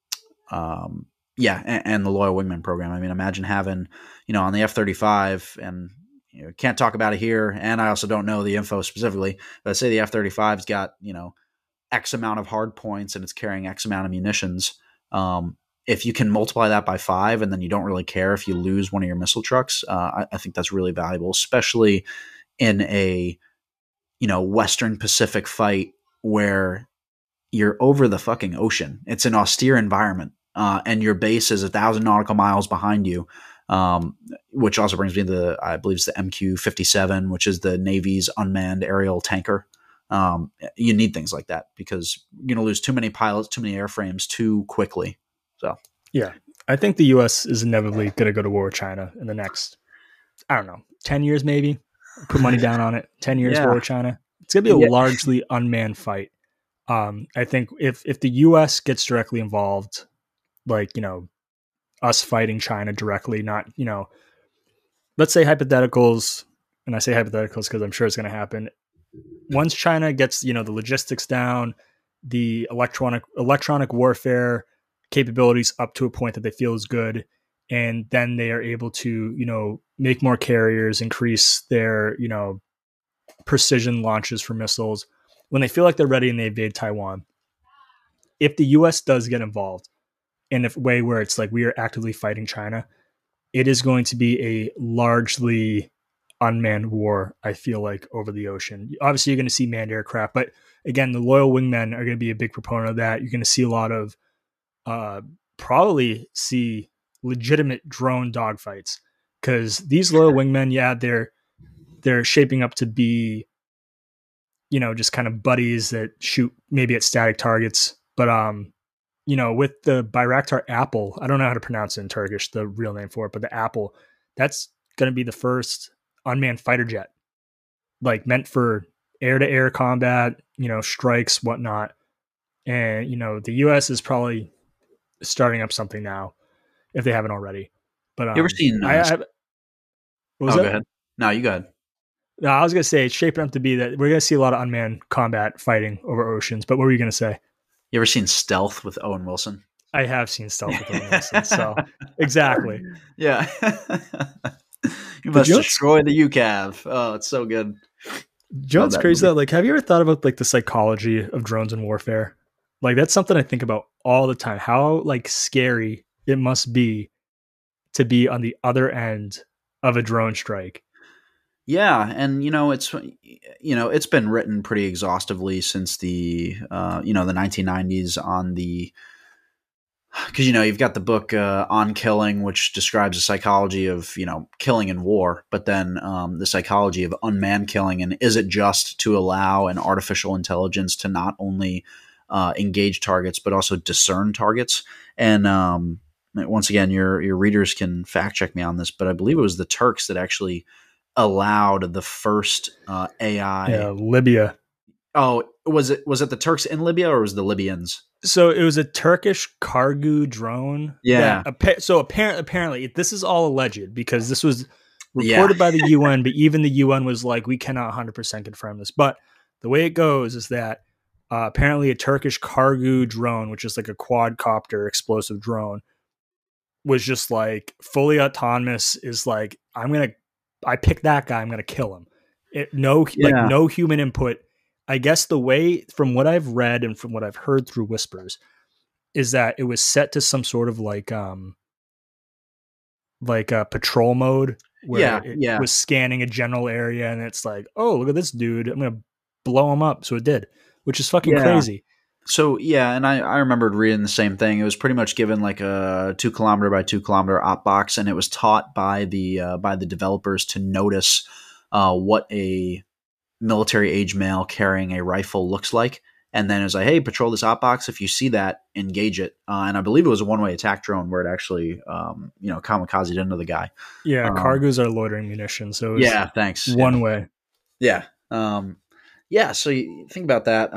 Loyal Wingman program. I mean, imagine having, on the F-35, and can't talk about it here, and I also don't know the info specifically, but say the F-35's got, X amount of hard points and it's carrying X amount of munitions. If you can multiply that by 5, and then you don't really care if you lose one of your missile trucks, I think that's really valuable, especially in a, Western Pacific fight where you're over the fucking ocean. It's an austere environment, and your base is 1,000 nautical miles behind you. Which also brings me to I believe it's the MQ-57, which is the Navy's unmanned aerial tanker. You need things like that, because you're going to lose too many pilots, too many airframes too quickly. So, yeah, I think the U.S. is inevitably going to go to war with China in the next, 10 years maybe. Put money down on it. 10 years war with China. It's going to be a largely unmanned fight. I think if the U.S. gets directly involved, us fighting China directly, not, let's say hypotheticals, and I say hypotheticals because I'm sure it's going to happen. Once China gets, the logistics down, the electronic warfare capabilities up to a point that they feel is good, and then they are able to, make more carriers, increase their, precision launches for missiles. When they feel like they're ready and they invade Taiwan, if the U.S. does get involved in a way where it's like we are actively fighting China, it is going to be a largely unmanned war, I feel like, over the ocean. Obviously, you're going to see manned aircraft, but again, the Loyal Wingmen are going to be a big proponent of that. You're going to see a lot of, probably see legitimate drone dogfights, because these Loyal Wingmen, they're shaping up to be, just kind of buddies that shoot maybe at static targets, but with the Bayraktar Apple, I don't know how to pronounce it in Turkish, the real name for it, but the Apple, that's going to be the first unmanned fighter jet, meant for air-to-air combat, strikes, whatnot. And, the U.S. is probably starting up something now, if they haven't already. But you ever seen... what was go that? ahead. No, you go ahead. No, I was gonna say it's shaping up to be that we're gonna see a lot of unmanned combat fighting over oceans. But what were you gonna say? You ever seen Stealth with Owen Wilson? I have seen Stealth with Owen Wilson, so exactly. Yeah. You Did must you- destroy the UCAV. Oh, it's so good. John's that crazy movie. though. Like, have you ever thought about like the psychology of drones in warfare? Like, that's something I think about all the time. How like scary it must be to be on the other end of a drone strike. Yeah, and it's been written pretty exhaustively since the the 1990s on the because you've got the book On Killing, which describes the psychology of killing in war, but then the psychology of unmanned killing, and is it just to allow an artificial intelligence to not only engage targets but also discern targets? And once again, your readers can fact check me on this, but I believe it was the Turks that actually allowed the first AI. Yeah, Libya. Oh, was it the Turks in Libya or was it the Libyans? So it was a Turkish Kargu drone. Yeah. So apparently, this is all alleged because this was reported by the UN, but even the UN was like, we cannot 100% confirm this. But the way it goes is that apparently a Turkish Kargu drone, which is like a quadcopter explosive drone, was just like fully autonomous. Is like, I pick that guy, I'm gonna kill him. No human input. I guess the way, from what I've read and from what I've heard through whispers, is that it was set to some sort of like a patrol mode where it was scanning a general area, and it's like, oh, look at this dude, I'm gonna blow him up. So it did, which is fucking crazy. So and I remembered reading the same thing. It was pretty much given like a 2 kilometer by 2 kilometer op box, and it was taught by the developers to notice what a military age male carrying a rifle looks like, and then it was like, hey, patrol this op box. If you see that, engage it. And I believe it was a one-way attack drone where it actually kamikazed into the guy. Yeah, Kargus are loitering munitions, so it was thanks. One way. Yeah. So you think about that.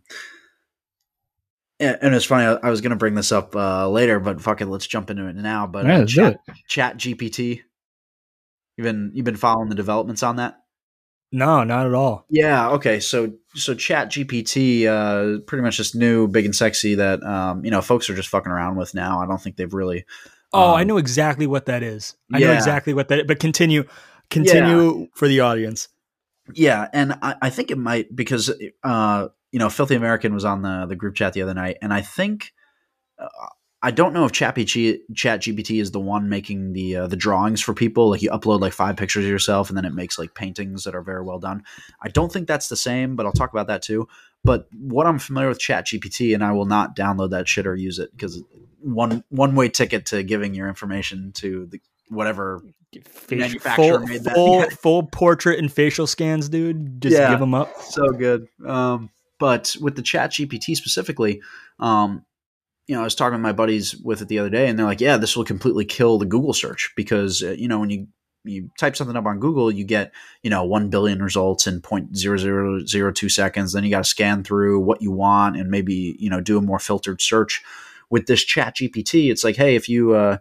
And it's funny, I was going to bring this up later, but fuck it, let's jump into it now. But Chat GPT, you've been following the developments on that? No, not at all. Yeah. Okay. So Chat GPT, pretty much this new big and sexy that folks are just fucking around with now. I don't think they've really. I know exactly what that is. I know exactly what that is, but continue for the audience. Yeah, and I think it might, because Filthy American was on the group chat the other night, and I think I don't know if ChatGPT is the one making the drawings for people. Like, you upload like 5 pictures of yourself, and then it makes like paintings that are very well done. I don't think that's the same, but I'll talk about that too. But what I'm familiar with ChatGPT, and I will not download that shit or use it, because one way ticket to giving your information to the whatever manufacturer made that. Full portrait and facial scans, dude. Just give them up. So good. But with the ChatGPT specifically, I was talking to my buddies with it the other day, and they're like, yeah, this will completely kill the Google search, because, when you type something up on Google, you get, 1 billion results in 0.0002 seconds. Then you got to scan through what you want and maybe, do a more filtered search. With this Chat GPT, it's like, hey, if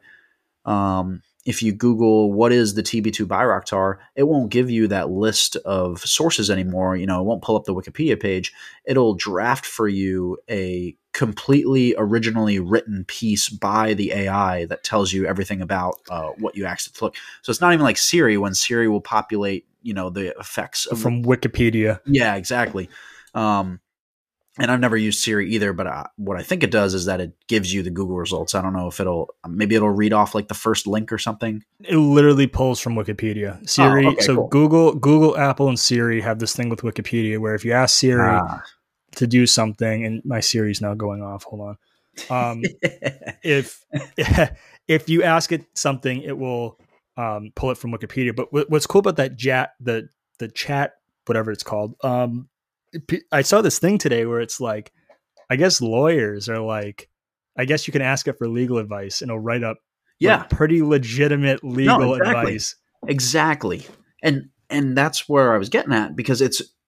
you Google what is the TB2 Bayraktar, it won't give you that list of sources anymore. It won't pull up the Wikipedia page. It'll draft for you a completely originally written piece by the AI that tells you everything about what you asked it to look. So it's not even like Siri, when Siri will populate, the effects from Wikipedia. Yeah, exactly. And I've never used Siri either, but what I think it does is that it gives you the Google results. I don't know if it'll read off like the first link or something. It literally pulls from Wikipedia. Siri. Cool. Google, Apple, and Siri have this thing with Wikipedia where if you ask Siri to do something, and my Siri's now going off. Hold on. If you ask it something, it will pull it from Wikipedia. But what's cool about that the chat, whatever it's called, I saw this thing today where it's like, I guess lawyers are like, I guess you can ask it for legal advice, and it'll write up pretty legitimate legal advice. Exactly. And that's where I was getting at, because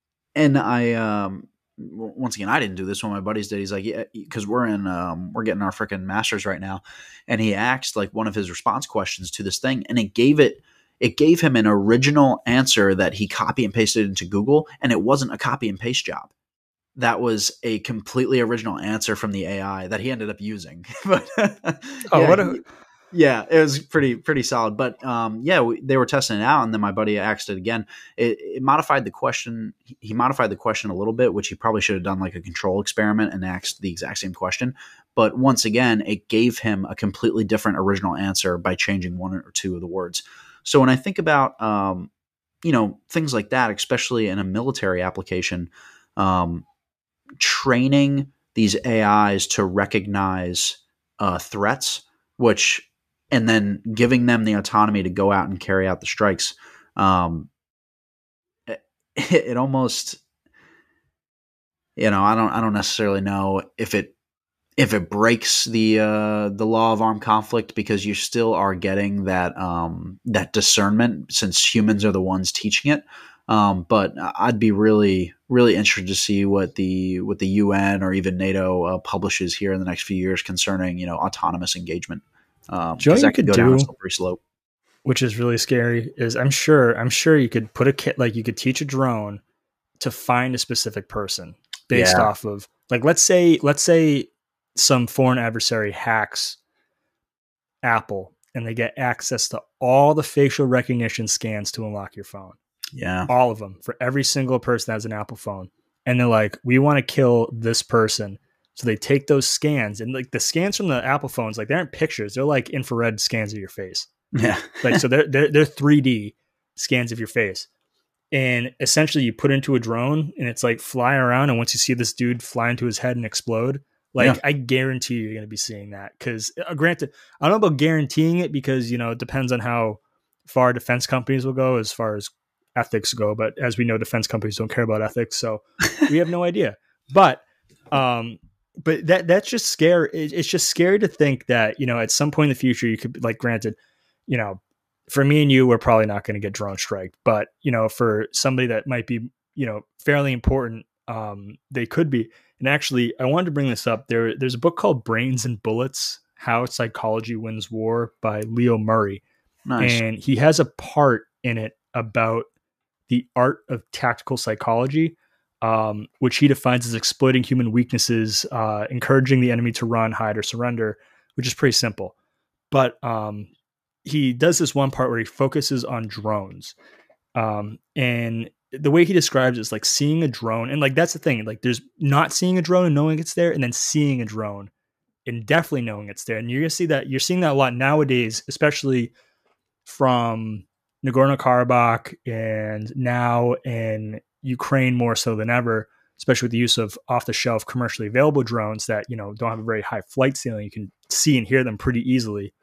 once again, I didn't do this when my buddies did. He's like, yeah, because we're getting our freaking masters right now. And he asked like one of his response questions to this thing, and it gave it it gave him an original answer that he copy and pasted into Google, and it wasn't a copy and paste job. That was a completely original answer from the AI that he ended up using. But yeah, it was pretty solid. But they were testing it out, and then my buddy asked it again. It modified the question. He modified the question a little bit, which he probably should have done like a control experiment and asked the exact same question. But once again, it gave him a completely different original answer by changing one or two of the words. So when I think about things like that, especially in a military application, training these AIs to recognize threats, and then giving them the autonomy to go out and carry out the strikes, it almost, I don't necessarily know if it breaks the law of armed conflict, because you still are getting that discernment, since humans are the ones teaching it. But I'd be really, really interested to see what the UN or even NATO publishes here in the next few years concerning, autonomous engagement. Joe, you could down a slippery slope, which is really scary. Is I'm sure you could put a kit, like you could teach a drone to find a specific person based off of, like, let's say some foreign adversary hacks Apple and they get access to all the facial recognition scans to unlock your phone. Yeah. All of them, for every single person that has an Apple phone. And they're like, we want to kill this person. So they take those scans, and like the scans from the Apple phones, like they aren't pictures. They're like infrared scans of your face. Yeah. Like, so they're 3D scans of your face. And essentially you put into a drone and it's like flying around. And once you see this dude fly into his head and explode, like, I guarantee you're going to be seeing that. Cause granted, I don't know about guaranteeing it, because, it depends on how far defense companies will go as far as ethics go. But as we know, defense companies don't care about ethics. So we have no idea. But that's just scary. It's just scary to think that, at some point in the future, you could, like, granted, for me and you, we're probably not going to get drone striked, but, for somebody that might be, fairly important, they could be. And actually, I wanted to bring this up. There's a book called Brains and Bullets: How Psychology Wins War by Leo Murray. Nice. And he has a part in it about the art of tactical psychology, which he defines as exploiting human weaknesses, encouraging the enemy to run, hide, or surrender, which is pretty simple. But he does this one part where he focuses on drones. And the way he describes it is like seeing a drone. And like, that's the thing, like there's not seeing a drone and knowing it's there, and then seeing a drone and definitely knowing it's there. And you're going to see that, you're seeing that a lot nowadays, especially from Nagorno-Karabakh and now in Ukraine more so than ever, especially with the use of off-the-shelf commercially available drones that, don't have a very high flight ceiling. You can see and hear them pretty easily.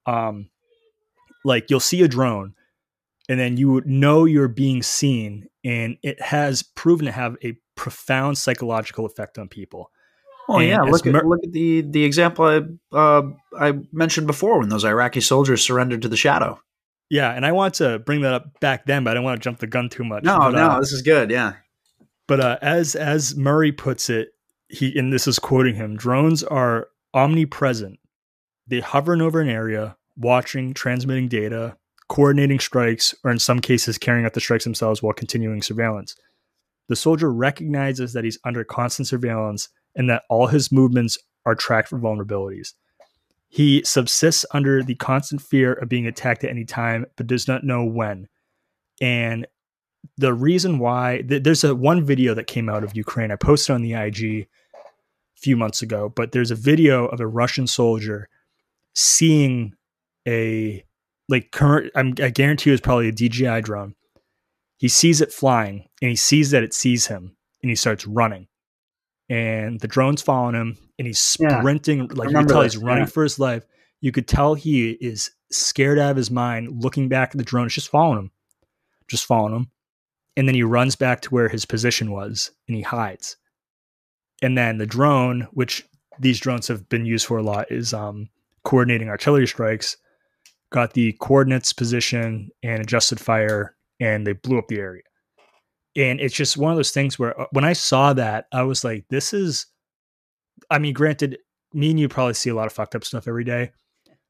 Like, you'll see a drone and then you would know you're being seen, and it has proven to have a profound psychological effect on people. Oh, and yeah, look at the example I mentioned before, when those Iraqi soldiers surrendered to the Shadow. Yeah, and I want to bring that up back then, but I don't want to jump the gun too much. No, this is good, yeah. But as Murray puts it, and this is quoting him, drones are omnipresent. They hover over an area, watching, transmitting data, coordinating strikes, or in some cases carrying out the strikes themselves while continuing surveillance. The soldier recognizes that he's under constant surveillance and that all his movements are tracked for vulnerabilities. He subsists under the constant fear of being attacked at any time, but does not know when. And the reason why, there's one video that came out of Ukraine. I posted on the IG a few months ago, but there's a video of a Russian soldier seeing I guarantee it was probably a DJI drone. He sees it flying, and he sees that it sees him, and he starts running. And the drone's following him, and he's sprinting. Like, you can tell he's running for his life. You could tell he is scared out of his mind, looking back at the drone. It's just following him. And then he runs back to where his position was, and he hides. And then the drone, which these drones have been used for a lot, is coordinating artillery strikes, got the coordinates, position, and adjusted fire, and they blew up the area. And it's just one of those things where when I saw that, I was like, granted, me and you probably see a lot of fucked up stuff every day,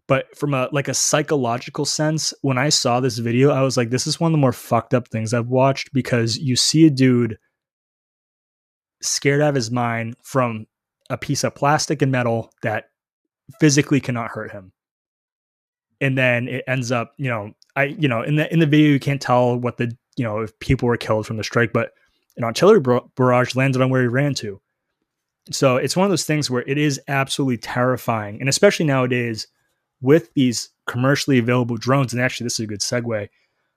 But from a psychological sense, when I saw this video, I was like, this is one of the more fucked up things I've watched, because you see a dude scared out of his mind from a piece of plastic and metal that physically cannot hurt him. And then it ends up, in the video, you can't tell what if people were killed from the strike, but an artillery barrage landed on where he ran to. So it's one of those things where it is absolutely terrifying. And especially nowadays with these commercially available drones, and actually this is a good segue.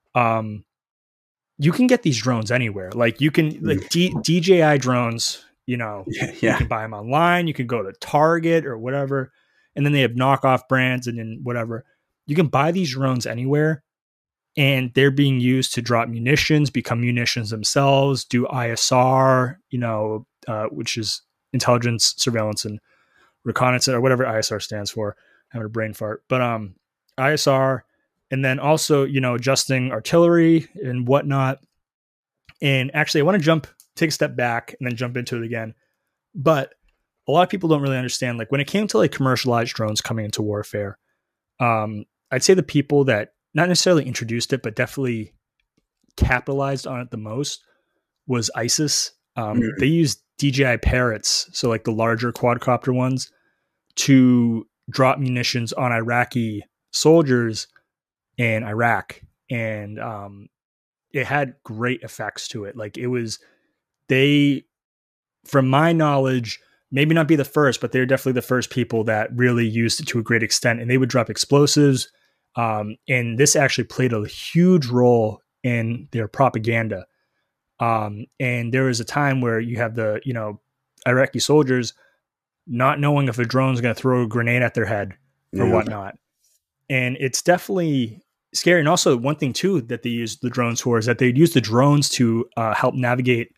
You can get these drones anywhere. Like you can, like DJI drones, you can buy them online. You can go to Target or whatever. And then they have knockoff brands and then whatever. You can buy these drones anywhere, and they're being used to drop munitions, become munitions themselves, do ISR, which is intelligence, surveillance, and reconnaissance, or whatever ISR stands for. I'm having a brain fart. But ISR, and then also, adjusting artillery and whatnot. And actually, I want to take a step back and then jump into it again. But a lot of people don't really understand, like when it came to like commercialized drones coming into warfare, I'd say the people that not necessarily introduced it, but definitely capitalized on it the most was ISIS. They used DJI Parrots, so like the larger quadcopter ones, to drop munitions on Iraqi soldiers in Iraq. And it had great effects to it. Like from my knowledge, maybe not be the first, but they're definitely the first people that really used it to a great extent. And they would drop explosives. And this actually played a huge role in their propaganda. And there was a time where you have the, Iraqi soldiers not knowing if a drone's going to throw a grenade at their head or whatnot. And it's definitely scary. And also one thing too, that they used the drones for is that they'd use the drones to help navigate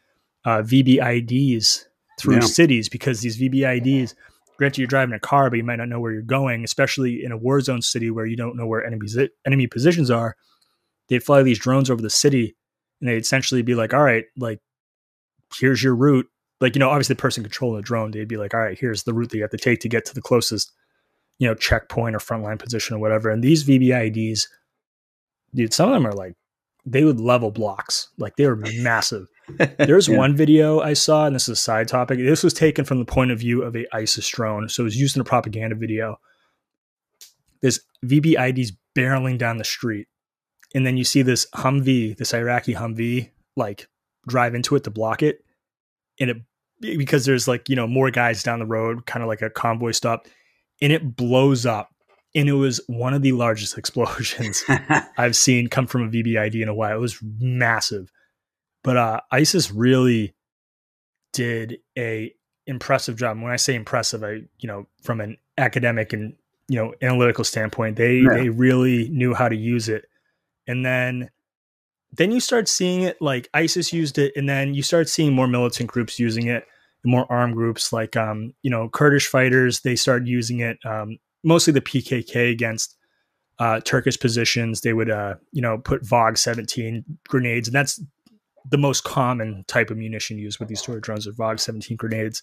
VBIDs through cities, because these VBIDs, granted you're driving a car, but you might not know where you're going, especially in a war zone city where you don't know where enemy positions are. They'd fly these drones over the city, and they'd essentially be like, all right, like, here's your route. Like, obviously the person controlling the drone, they'd be like, all right, here's the route that you have to take to get to the closest, checkpoint or frontline position or whatever. And these VBIDs, dude, some of them are like, they would level blocks. Like they were massive. There's one video I saw, and this is a side topic. This was taken from the point of view of a ISIS drone. So it was used in a propaganda video. There's VBIDs barreling down the street. And then you see this Humvee, this Iraqi Humvee, like drive into it to block it. And because there's like, more guys down the road, kind of like a convoy stop, and it blows up. And it was one of the largest explosions I've seen come from a VBID in a while. It was massive. But ISIS really did a impressive job. And when I say impressive, from an academic and analytical standpoint, they really knew how to use it. And then you start seeing it, like ISIS used it, and then you start seeing more militant groups using it, and more armed groups like Kurdish fighters. They started using it. Mostly the PKK against Turkish positions. They would, put VOG 17 grenades, and that's the most common type of munition used with these toy drones, are VOG 17 grenades.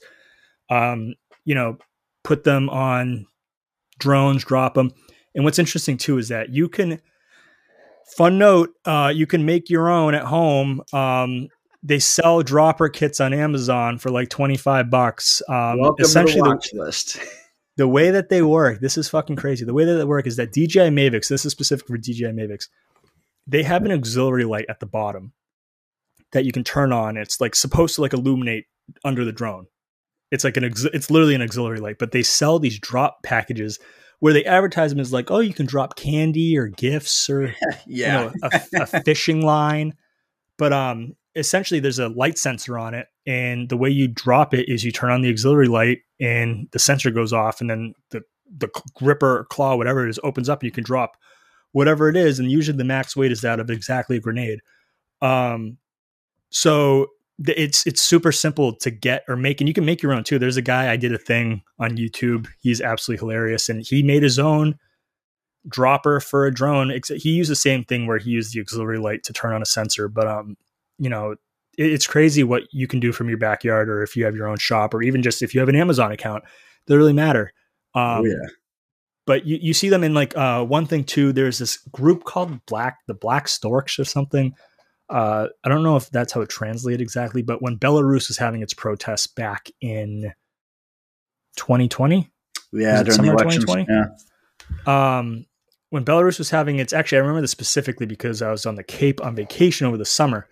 Put them on drones, drop them. And what's interesting too is that you can, fun note, you can make your own at home. They sell dropper kits on Amazon for like $25. Welcome essentially to the watch list. The way that they work, this is fucking crazy. The way that they work is that DJI Mavics, this is specific for DJI Mavics, they have an auxiliary light at the bottom that you can turn on. It's like supposed to like illuminate under the drone. It's like it's literally an auxiliary light, but they sell these drop packages where they advertise them as like, oh, you can drop candy or gifts or a fishing line. But essentially there's a light sensor on it, and the way you drop it is you turn on the auxiliary light and the sensor goes off, and then the gripper, claw, whatever it is, opens up, and you can drop whatever it is, and usually the max weight is that of exactly a grenade. So it's super simple to get or make, and you can make your own too. There's a guy, I did a thing on YouTube, he's absolutely hilarious, and he made his own dropper for a drone. He used the same thing where he used the auxiliary light to turn on a sensor, but it's crazy what you can do from your backyard, or if you have your own shop, or even just if you have an Amazon account. They really matter. But you see them in like one thing too. There's this group called the Black Storks or something. I don't know if that's how it translated exactly, but when Belarus was having its protests back in 2020, yeah, during the elections, 2020? yeah. When Belarus was having its, actually, I remember this specifically because I was on the Cape on vacation over the summer.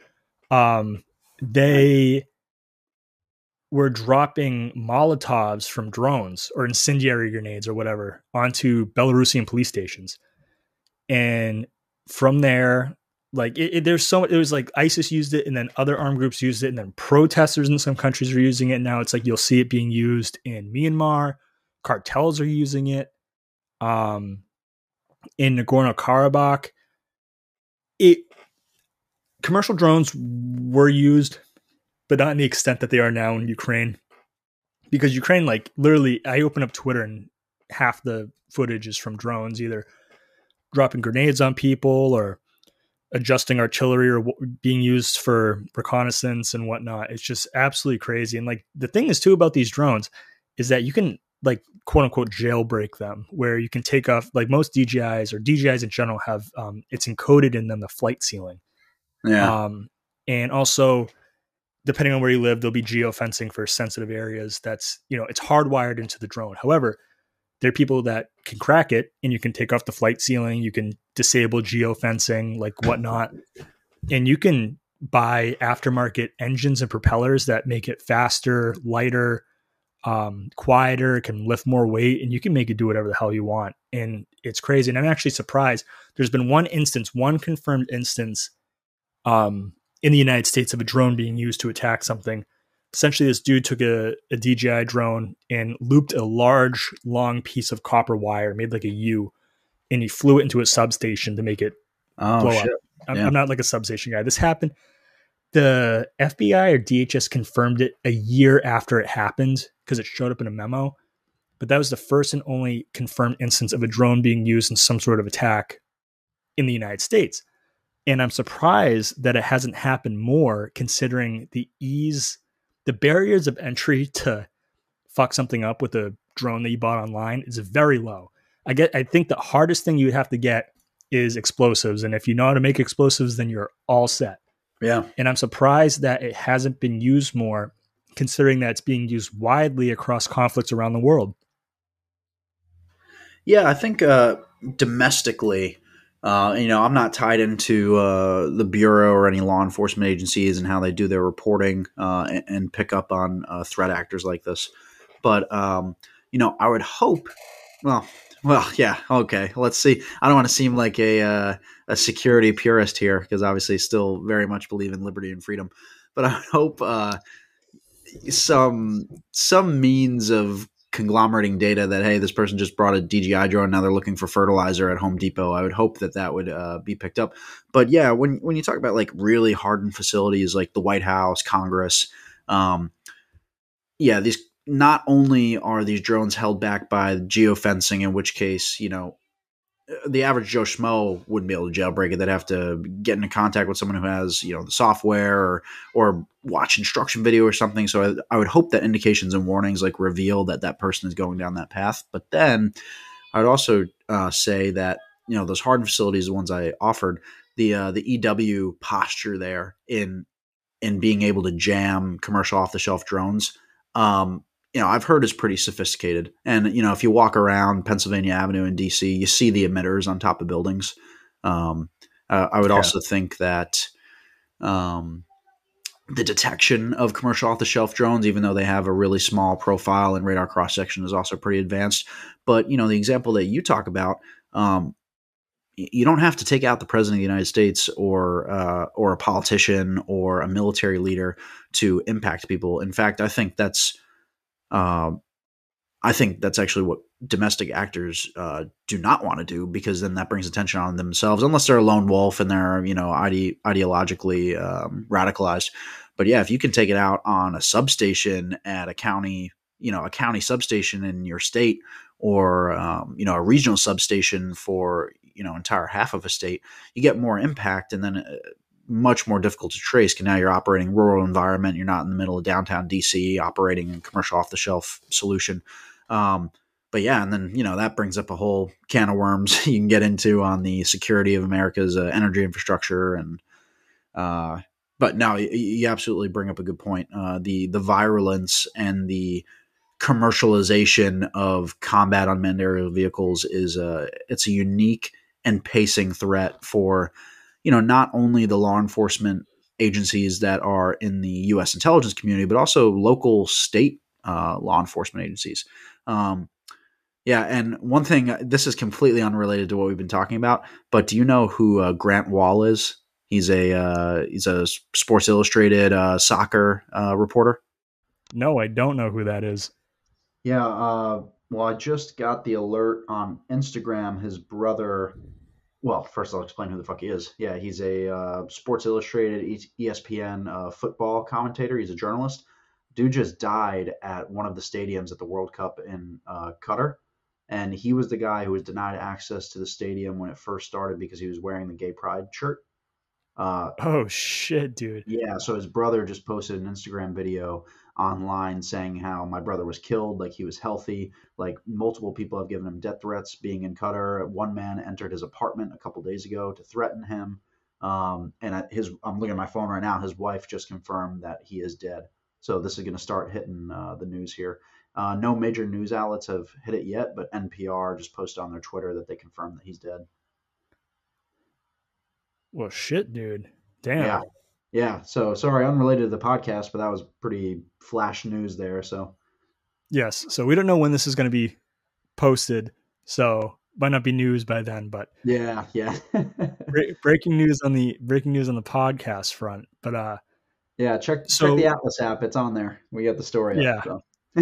They were dropping Molotovs from drones or incendiary grenades or whatever onto Belarusian police stations. And from there, like it was like ISIS used it, and then other armed groups used it, and then protesters in some countries are using it. Now it's like you'll see it being used in Myanmar. Cartels are using it. In Nagorno-Karabakh, commercial drones were used, but not in the extent that they are now in Ukraine. Because Ukraine, like literally, I open up Twitter and half the footage is from drones, either dropping grenades on people or adjusting artillery or being used for reconnaissance and whatnot. It's just absolutely crazy. And like the thing is too about these drones is that you can like quote unquote jailbreak them, where you can take off, like most DJIs or DJIs in general have it's encoded in them the flight ceiling. Yeah. And also, depending on where you live, there'll be geofencing for sensitive areas. That's, it's hardwired into the drone. However, there are people that can crack it, and you can take off the flight ceiling. You can disable geofencing, like whatnot. And you can buy aftermarket engines and propellers that make it faster, lighter, quieter. It can lift more weight, and you can make it do whatever the hell you want. And it's crazy. And I'm actually surprised. There's been one confirmed instance, in the United States of a drone being used to attack something. Essentially, this dude took a DJI drone and looped a large, long piece of copper wire, made like a U, and he flew it into a substation to make it blow up. I'm not like a substation guy. This happened. The FBI or DHS confirmed it a year after it happened because it showed up in a memo. But that was the first and only confirmed instance of a drone being used in some sort of attack in the United States. And I'm surprised that it hasn't happened more, considering the barriers of entry to fuck something up with a drone that you bought online is very low. I think the hardest thing you would have to get is explosives. And if you know how to make explosives, then you're all set. Yeah. And I'm surprised that it hasn't been used more, considering that it's being used widely across conflicts around the world. Yeah, I think domestically, I'm not tied into the Bureau or any law enforcement agencies and how they do their reporting and pick up on threat actors like this. But, I would hope, well, yeah, okay, let's see. I don't want to seem like a security purist here, because obviously still very much believe in liberty and freedom. But I would hope some means of conglomerating data that, hey, this person just brought a DJI drone, now they're looking for fertilizer at Home Depot. I would hope that would be picked up. But yeah, when you talk about like really hardened facilities like the White House, Congress, these, not only are these drones held back by geofencing, in which case, the average Joe Schmo wouldn't be able to jailbreak it. They'd have to get into contact with someone who has, the software or watch instruction video or something. So I would hope that indications and warnings like reveal that person is going down that path. But then I would also say that, those hardened facilities, the ones I offered, the EW posture there in being able to jam commercial off the shelf drones, I've heard is pretty sophisticated. And, if you walk around Pennsylvania Avenue in DC, you see the emitters on top of buildings. I would also think that the detection of commercial off-the-shelf drones, even though they have a really small profile and radar cross-section, is also pretty advanced. But, the example that you talk about, you don't have to take out the president of the United States or a politician or a military leader to impact people. In fact, I think that's actually what domestic actors do not want to do, because then that brings attention on themselves, unless they're a lone wolf and they're, ideologically radicalized. But yeah, if you can take it out on a substation at a county substation in your state, or, a regional substation for, entire half of a state, you get more impact, and then much more difficult to trace, because now you're operating rural environment. You're not in the middle of downtown DC operating a commercial off the shelf solution. But yeah, and then that brings up a whole can of worms you can get into on the security of America's energy infrastructure, and but no, you absolutely bring up a good point. The virulence and the commercialization of combat unmanned aerial vehicles it's a unique and pacing threat for not only the law enforcement agencies that are in the U.S. intelligence community, but also local state law enforcement agencies. Yeah, and one thing, this is completely unrelated to what we've been talking about, but do you know who Grant Wall is? He's a Sports Illustrated soccer reporter. No, I don't know who that is. Yeah, well, I just got the alert on Instagram. His brother. Well, first I'll explain who the fuck he is. Yeah, he's a Sports Illustrated, ESPN football commentator. He's a journalist. Dude just died at one of the stadiums at the World Cup in Qatar, and he was the guy who was denied access to the stadium when it first started because he was wearing the gay pride shirt. Uh, Oh shit, dude. yeah, so his brother just posted an Instagram video online saying how my brother was killed, like he was healthy, like multiple people have given him death threats being in Qatar. One man entered his apartment a couple days ago to threaten him. I'm looking at my phone right now. His wife just confirmed that he is dead. So this is going to start hitting the news here. No major news outlets have hit it yet, but NPR just posted on their Twitter that they confirmed that he's dead. Well, shit, dude. Yeah. Damn. Yeah. So sorry, unrelated to the podcast, but that was pretty flash news there. So Yes. So we don't know when this is going to be posted, so might not be news by then. But yeah, yeah. breaking news on the podcast front. But Yeah, check the so Atlas app. It's on there. We got the story up. yeah. So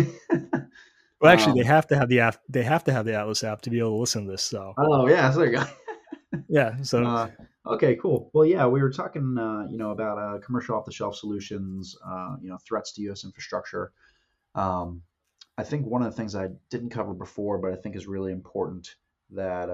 Well, actually, they um, have to have the app. They have to have the Atlas app to be able to listen to this. So oh yeah, so there you go. yeah. So Okay, cool. Well, yeah, we were talking, about commercial off-the-shelf solutions, threats to U.S. infrastructure. Um, I think one of the things I didn't cover before, but I think is really important, that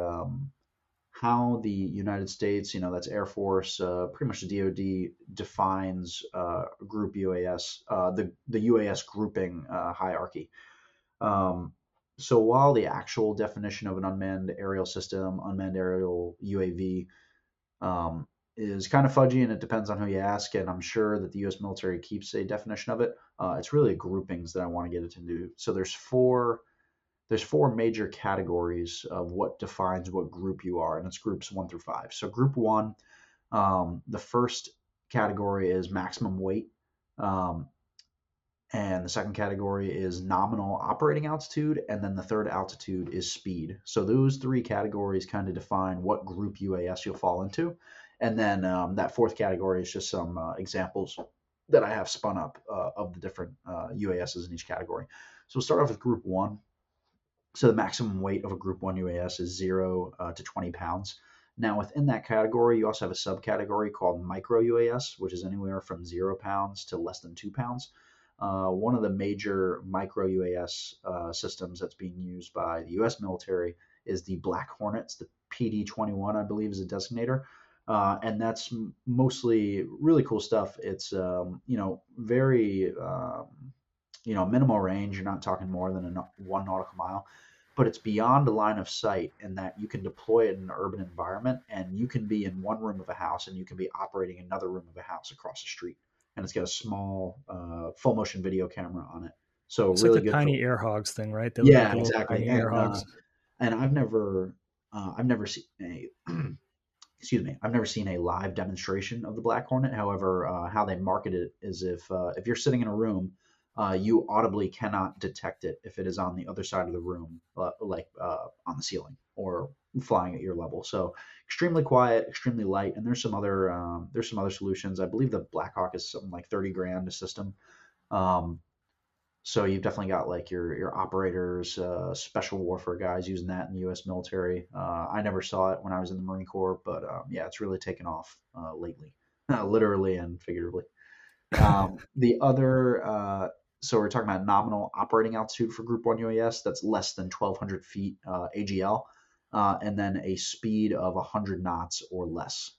how the United States, that's Air Force, pretty much the DoD defines group UAS, the UAS grouping hierarchy. Um, so while the actual definition of an unmanned aerial system, unmanned aerial UAV, um, is kind of fudgy and it depends on who you ask. And I'm sure that the U.S. military keeps a definition of it. It's really groupings that I want to get into. So there's four major categories of what defines what group you are, and it's groups 1 through 5. So group 1, the first category is maximum weight. Um, and the second category is nominal operating altitude, and then the third altitude is speed. So those three categories kind of define what group UAS you'll fall into. And then that fourth category is just some examples that I have spun up of the different UASs in each category. So we'll start off with group 1. So the maximum weight of a group 1 UAS is 0 to 20 pounds. Now, within that category, you also have a subcategory called micro UAS, which is anywhere from 0 pounds to less than 2 pounds. One of the major micro UAS systems that's being used by the U.S. military is the Black Hornets, the PD-21, I believe, is a designator. And that's mostly really cool stuff. It's very minimal range. You're not talking more than 1 nautical mile, but it's beyond the line of sight in that you can deploy it in an urban environment, and you can be in one room of a house and you can be operating another room of a house across the street. And it's got a small full motion video camera on it. So it's like really the good for. tiny air hogs thing, right? They look like Yeah, little exactly. tiny air hogs. And I've never seen a excuse me, I've never seen a live demonstration of the Black Hornet. However, how they market it is if you're sitting in a room, you audibly cannot detect it if it is on the other side of the room, like on the ceiling or flying at your level. So extremely quiet, extremely light. And there's some other solutions. I believe the Blackhawk is something like 30 grand a system. Um, so you've definitely got like your operators, special warfare guys using that in the U.S. military. I never saw it when I was in the Marine Corps, but yeah, it's really taken off lately, literally and figuratively. The other, so we're talking about nominal operating altitude for Group 1 UAS. That's less than 1,200 feet AGL, and then a speed of 100 knots or less.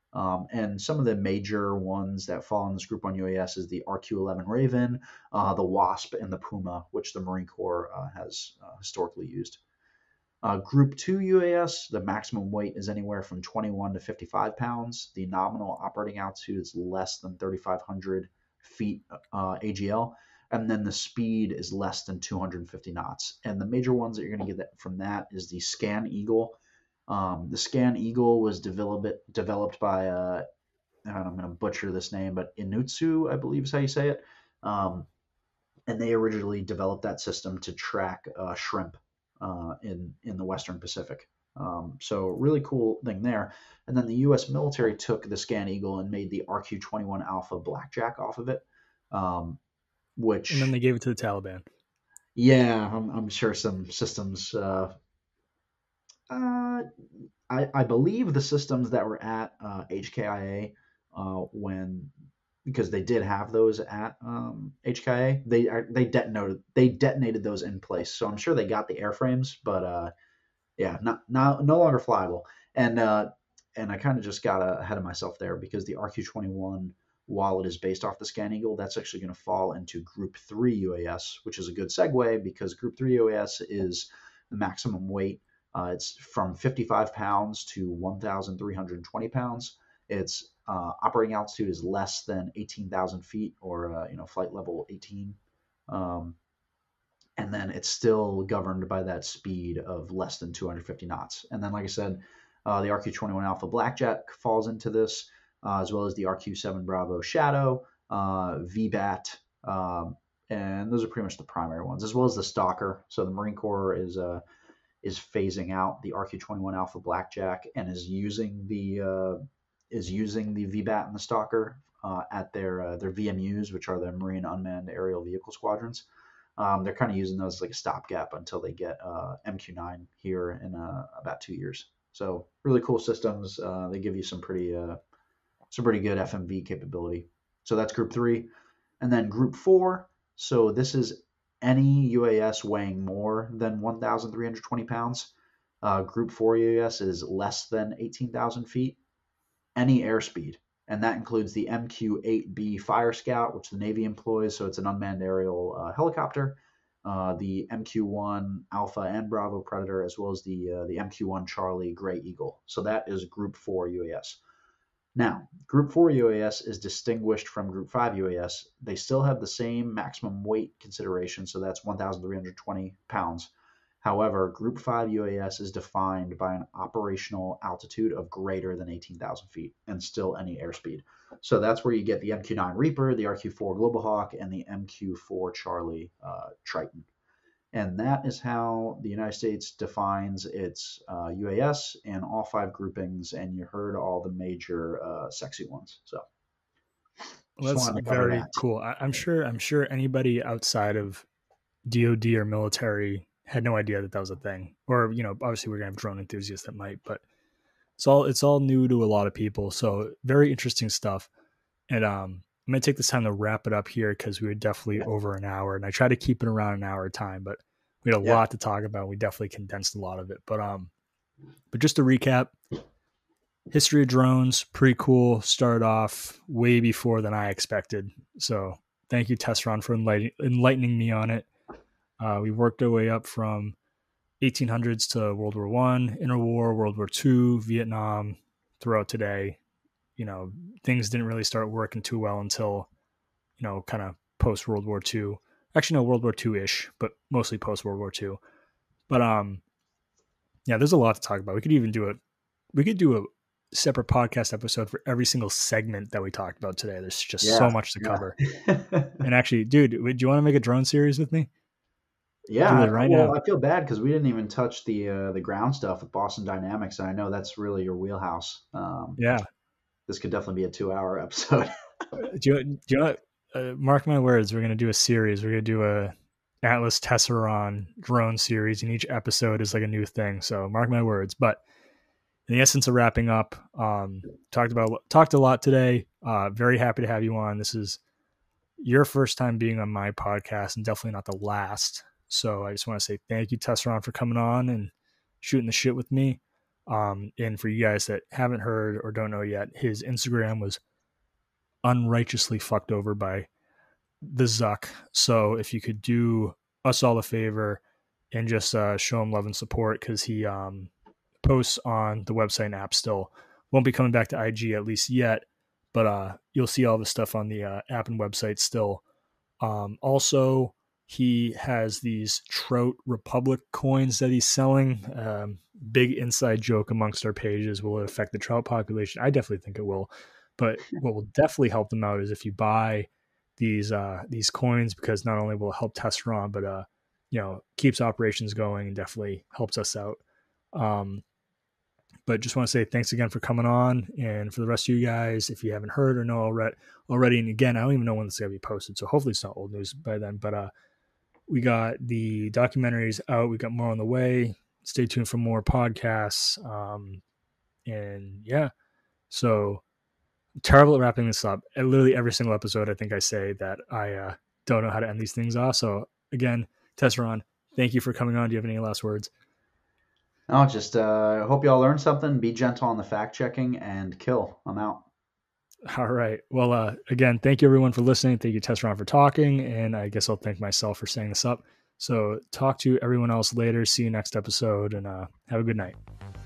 And some of the major ones that fall in this Group 1 UAS is the RQ-11 Raven, the Wasp, and the Puma, which the Marine Corps has historically used. Group 2 UAS, the maximum weight is anywhere from 21 to 55 pounds. The nominal operating altitude is less than 3,500 feet AGL. And then the speed is less than 250 knots. And the major ones that you're going to get from that is the Scan Eagle. The Scan Eagle was developed by, and I'm going to butcher this name, but Inutsu, I believe is how you say it. And they originally developed that system to track shrimp in the Western Pacific. So really cool thing there. And then the U.S. military took the Scan Eagle and made the RQ-21 Alpha Blackjack off of it. Which and then they gave it to the Taliban. Yeah, I'm sure some systems. I believe the systems that were at HKIA because they did have those at HKIA, they detonated those in place. So I'm sure they got the airframes, but yeah, no longer flyable. And I kind of just got ahead of myself there because the RQ-21, while it is based off the Scan Eagle, that's actually going to fall into Group 3 UAS, which is a good segue because Group 3 UAS is the maximum weight. It's from 55 pounds to 1,320 pounds. Its operating altitude is less than 18,000 feet or flight level 18. And then it's still governed by that speed of less than 250 knots. And then, like I said, the RQ-21 Alpha Blackjack falls into this, as well as the RQ-7 Bravo Shadow, VBAT, and those are pretty much the primary ones, as well as the Stalker. So the Marine Corps is phasing out the RQ-21 Alpha Blackjack and is using the VBAT and the Stalker at their VMUs, which are the Marine Unmanned Aerial Vehicle Squadrons. They're kind of using those as like a stopgap until they get MQ-9 here in about 2 years. So really cool systems. They give you some pretty good FMV capability. So that's Group 3. And then Group 4, so this is any UAS weighing more than 1,320 pounds. Group 4 UAS is less than 18,000 feet. Any airspeed, and that includes the MQ-8B Fire Scout, which the Navy employs, so it's an unmanned aerial helicopter, the MQ-1 Alpha and Bravo Predator, as well as the MQ-1 Charlie Gray Eagle. So that is Group 4 UAS. Now, Group 4 UAS is distinguished from Group 5 UAS. They still have the same maximum weight consideration, so that's 1,320 pounds. However, Group 5 UAS is defined by an operational altitude of greater than 18,000 feet and still any airspeed. So that's where you get the MQ-9 Reaper, the RQ-4 Global Hawk, and the MQ-4 Charlie Triton. And that is how the United States defines its UAS in all 5 groupings, and you heard all the major sexy ones. So that's very cool. I'm sure anybody outside of DoD or military had no idea that was a thing. Or, obviously we're gonna have drone enthusiasts that might, but it's all new to a lot of people. So very interesting stuff. And I'm gonna take this time to wrap it up here because we were definitely over an hour, and I try to keep it around an hour time, but we had a lot to talk about. We definitely condensed a lot of it. But just to recap, history of drones, pretty cool. Started off way before than I expected. So thank you, Tesron, for enlightening me on it. We worked our way up from 1800s to World War I, Interwar, World War II, Vietnam, throughout today. Things didn't really start working too well until, kind of post World War II. Actually, no, World War II-ish, but mostly post World War II. But yeah, there's a lot to talk about. We could do a separate podcast episode for every single segment that we talked about today. There's just so much to cover. And actually, dude, do you want to make a drone series with me? Yeah, now. I feel bad because we didn't even touch the ground stuff with Boston Dynamics, and I know that's really your wheelhouse. This could definitely be a 2-hour episode. do you mark my words? We're going to do a series. We're going to do a Atlas Tesseron drone series, and each episode is like a new thing. So mark my words. But in the essence of wrapping up, talked a lot today. Very happy to have you on. This is your first time being on my podcast, and definitely not the last. So I just want to say thank you, Tesseron, for coming on and shooting the shit with me. And for you guys that haven't heard or don't know yet, his Instagram was unrighteously fucked over by the Zuck. So if you could do us all a favor and just show him love and support, because he posts on the website and app still. Won't be coming back to IG at least yet, but you'll see all the stuff on the app and website still. Also, he has these Trout Republic coins that he's selling. Big inside joke amongst our pages. Will it affect the trout population? I definitely think it will. But what will definitely help them out is if you buy these coins, because not only will it help Tesseron, but keeps operations going and definitely helps us out. But just want to say thanks again for coming on, and for the rest of you guys, if you haven't heard or know already, and again, I don't even know when this is going to be posted, so hopefully it's not old news by then. But we got the documentaries out, we got more on the way. Stay tuned for more podcasts. And yeah, so I'm terrible at wrapping this up. At literally every single episode, I think I say that I don't know how to end these things off. So again, Tesseron, thank you for coming on. Do you have any last words? No, just hope y'all learned something. Be gentle on the fact checking and kill. I'm out. All right. Well, again, thank you everyone for listening. Thank you, Tesseron, for talking. And I guess I'll thank myself for setting this up. So talk to everyone else later. See you next episode, and have a good night.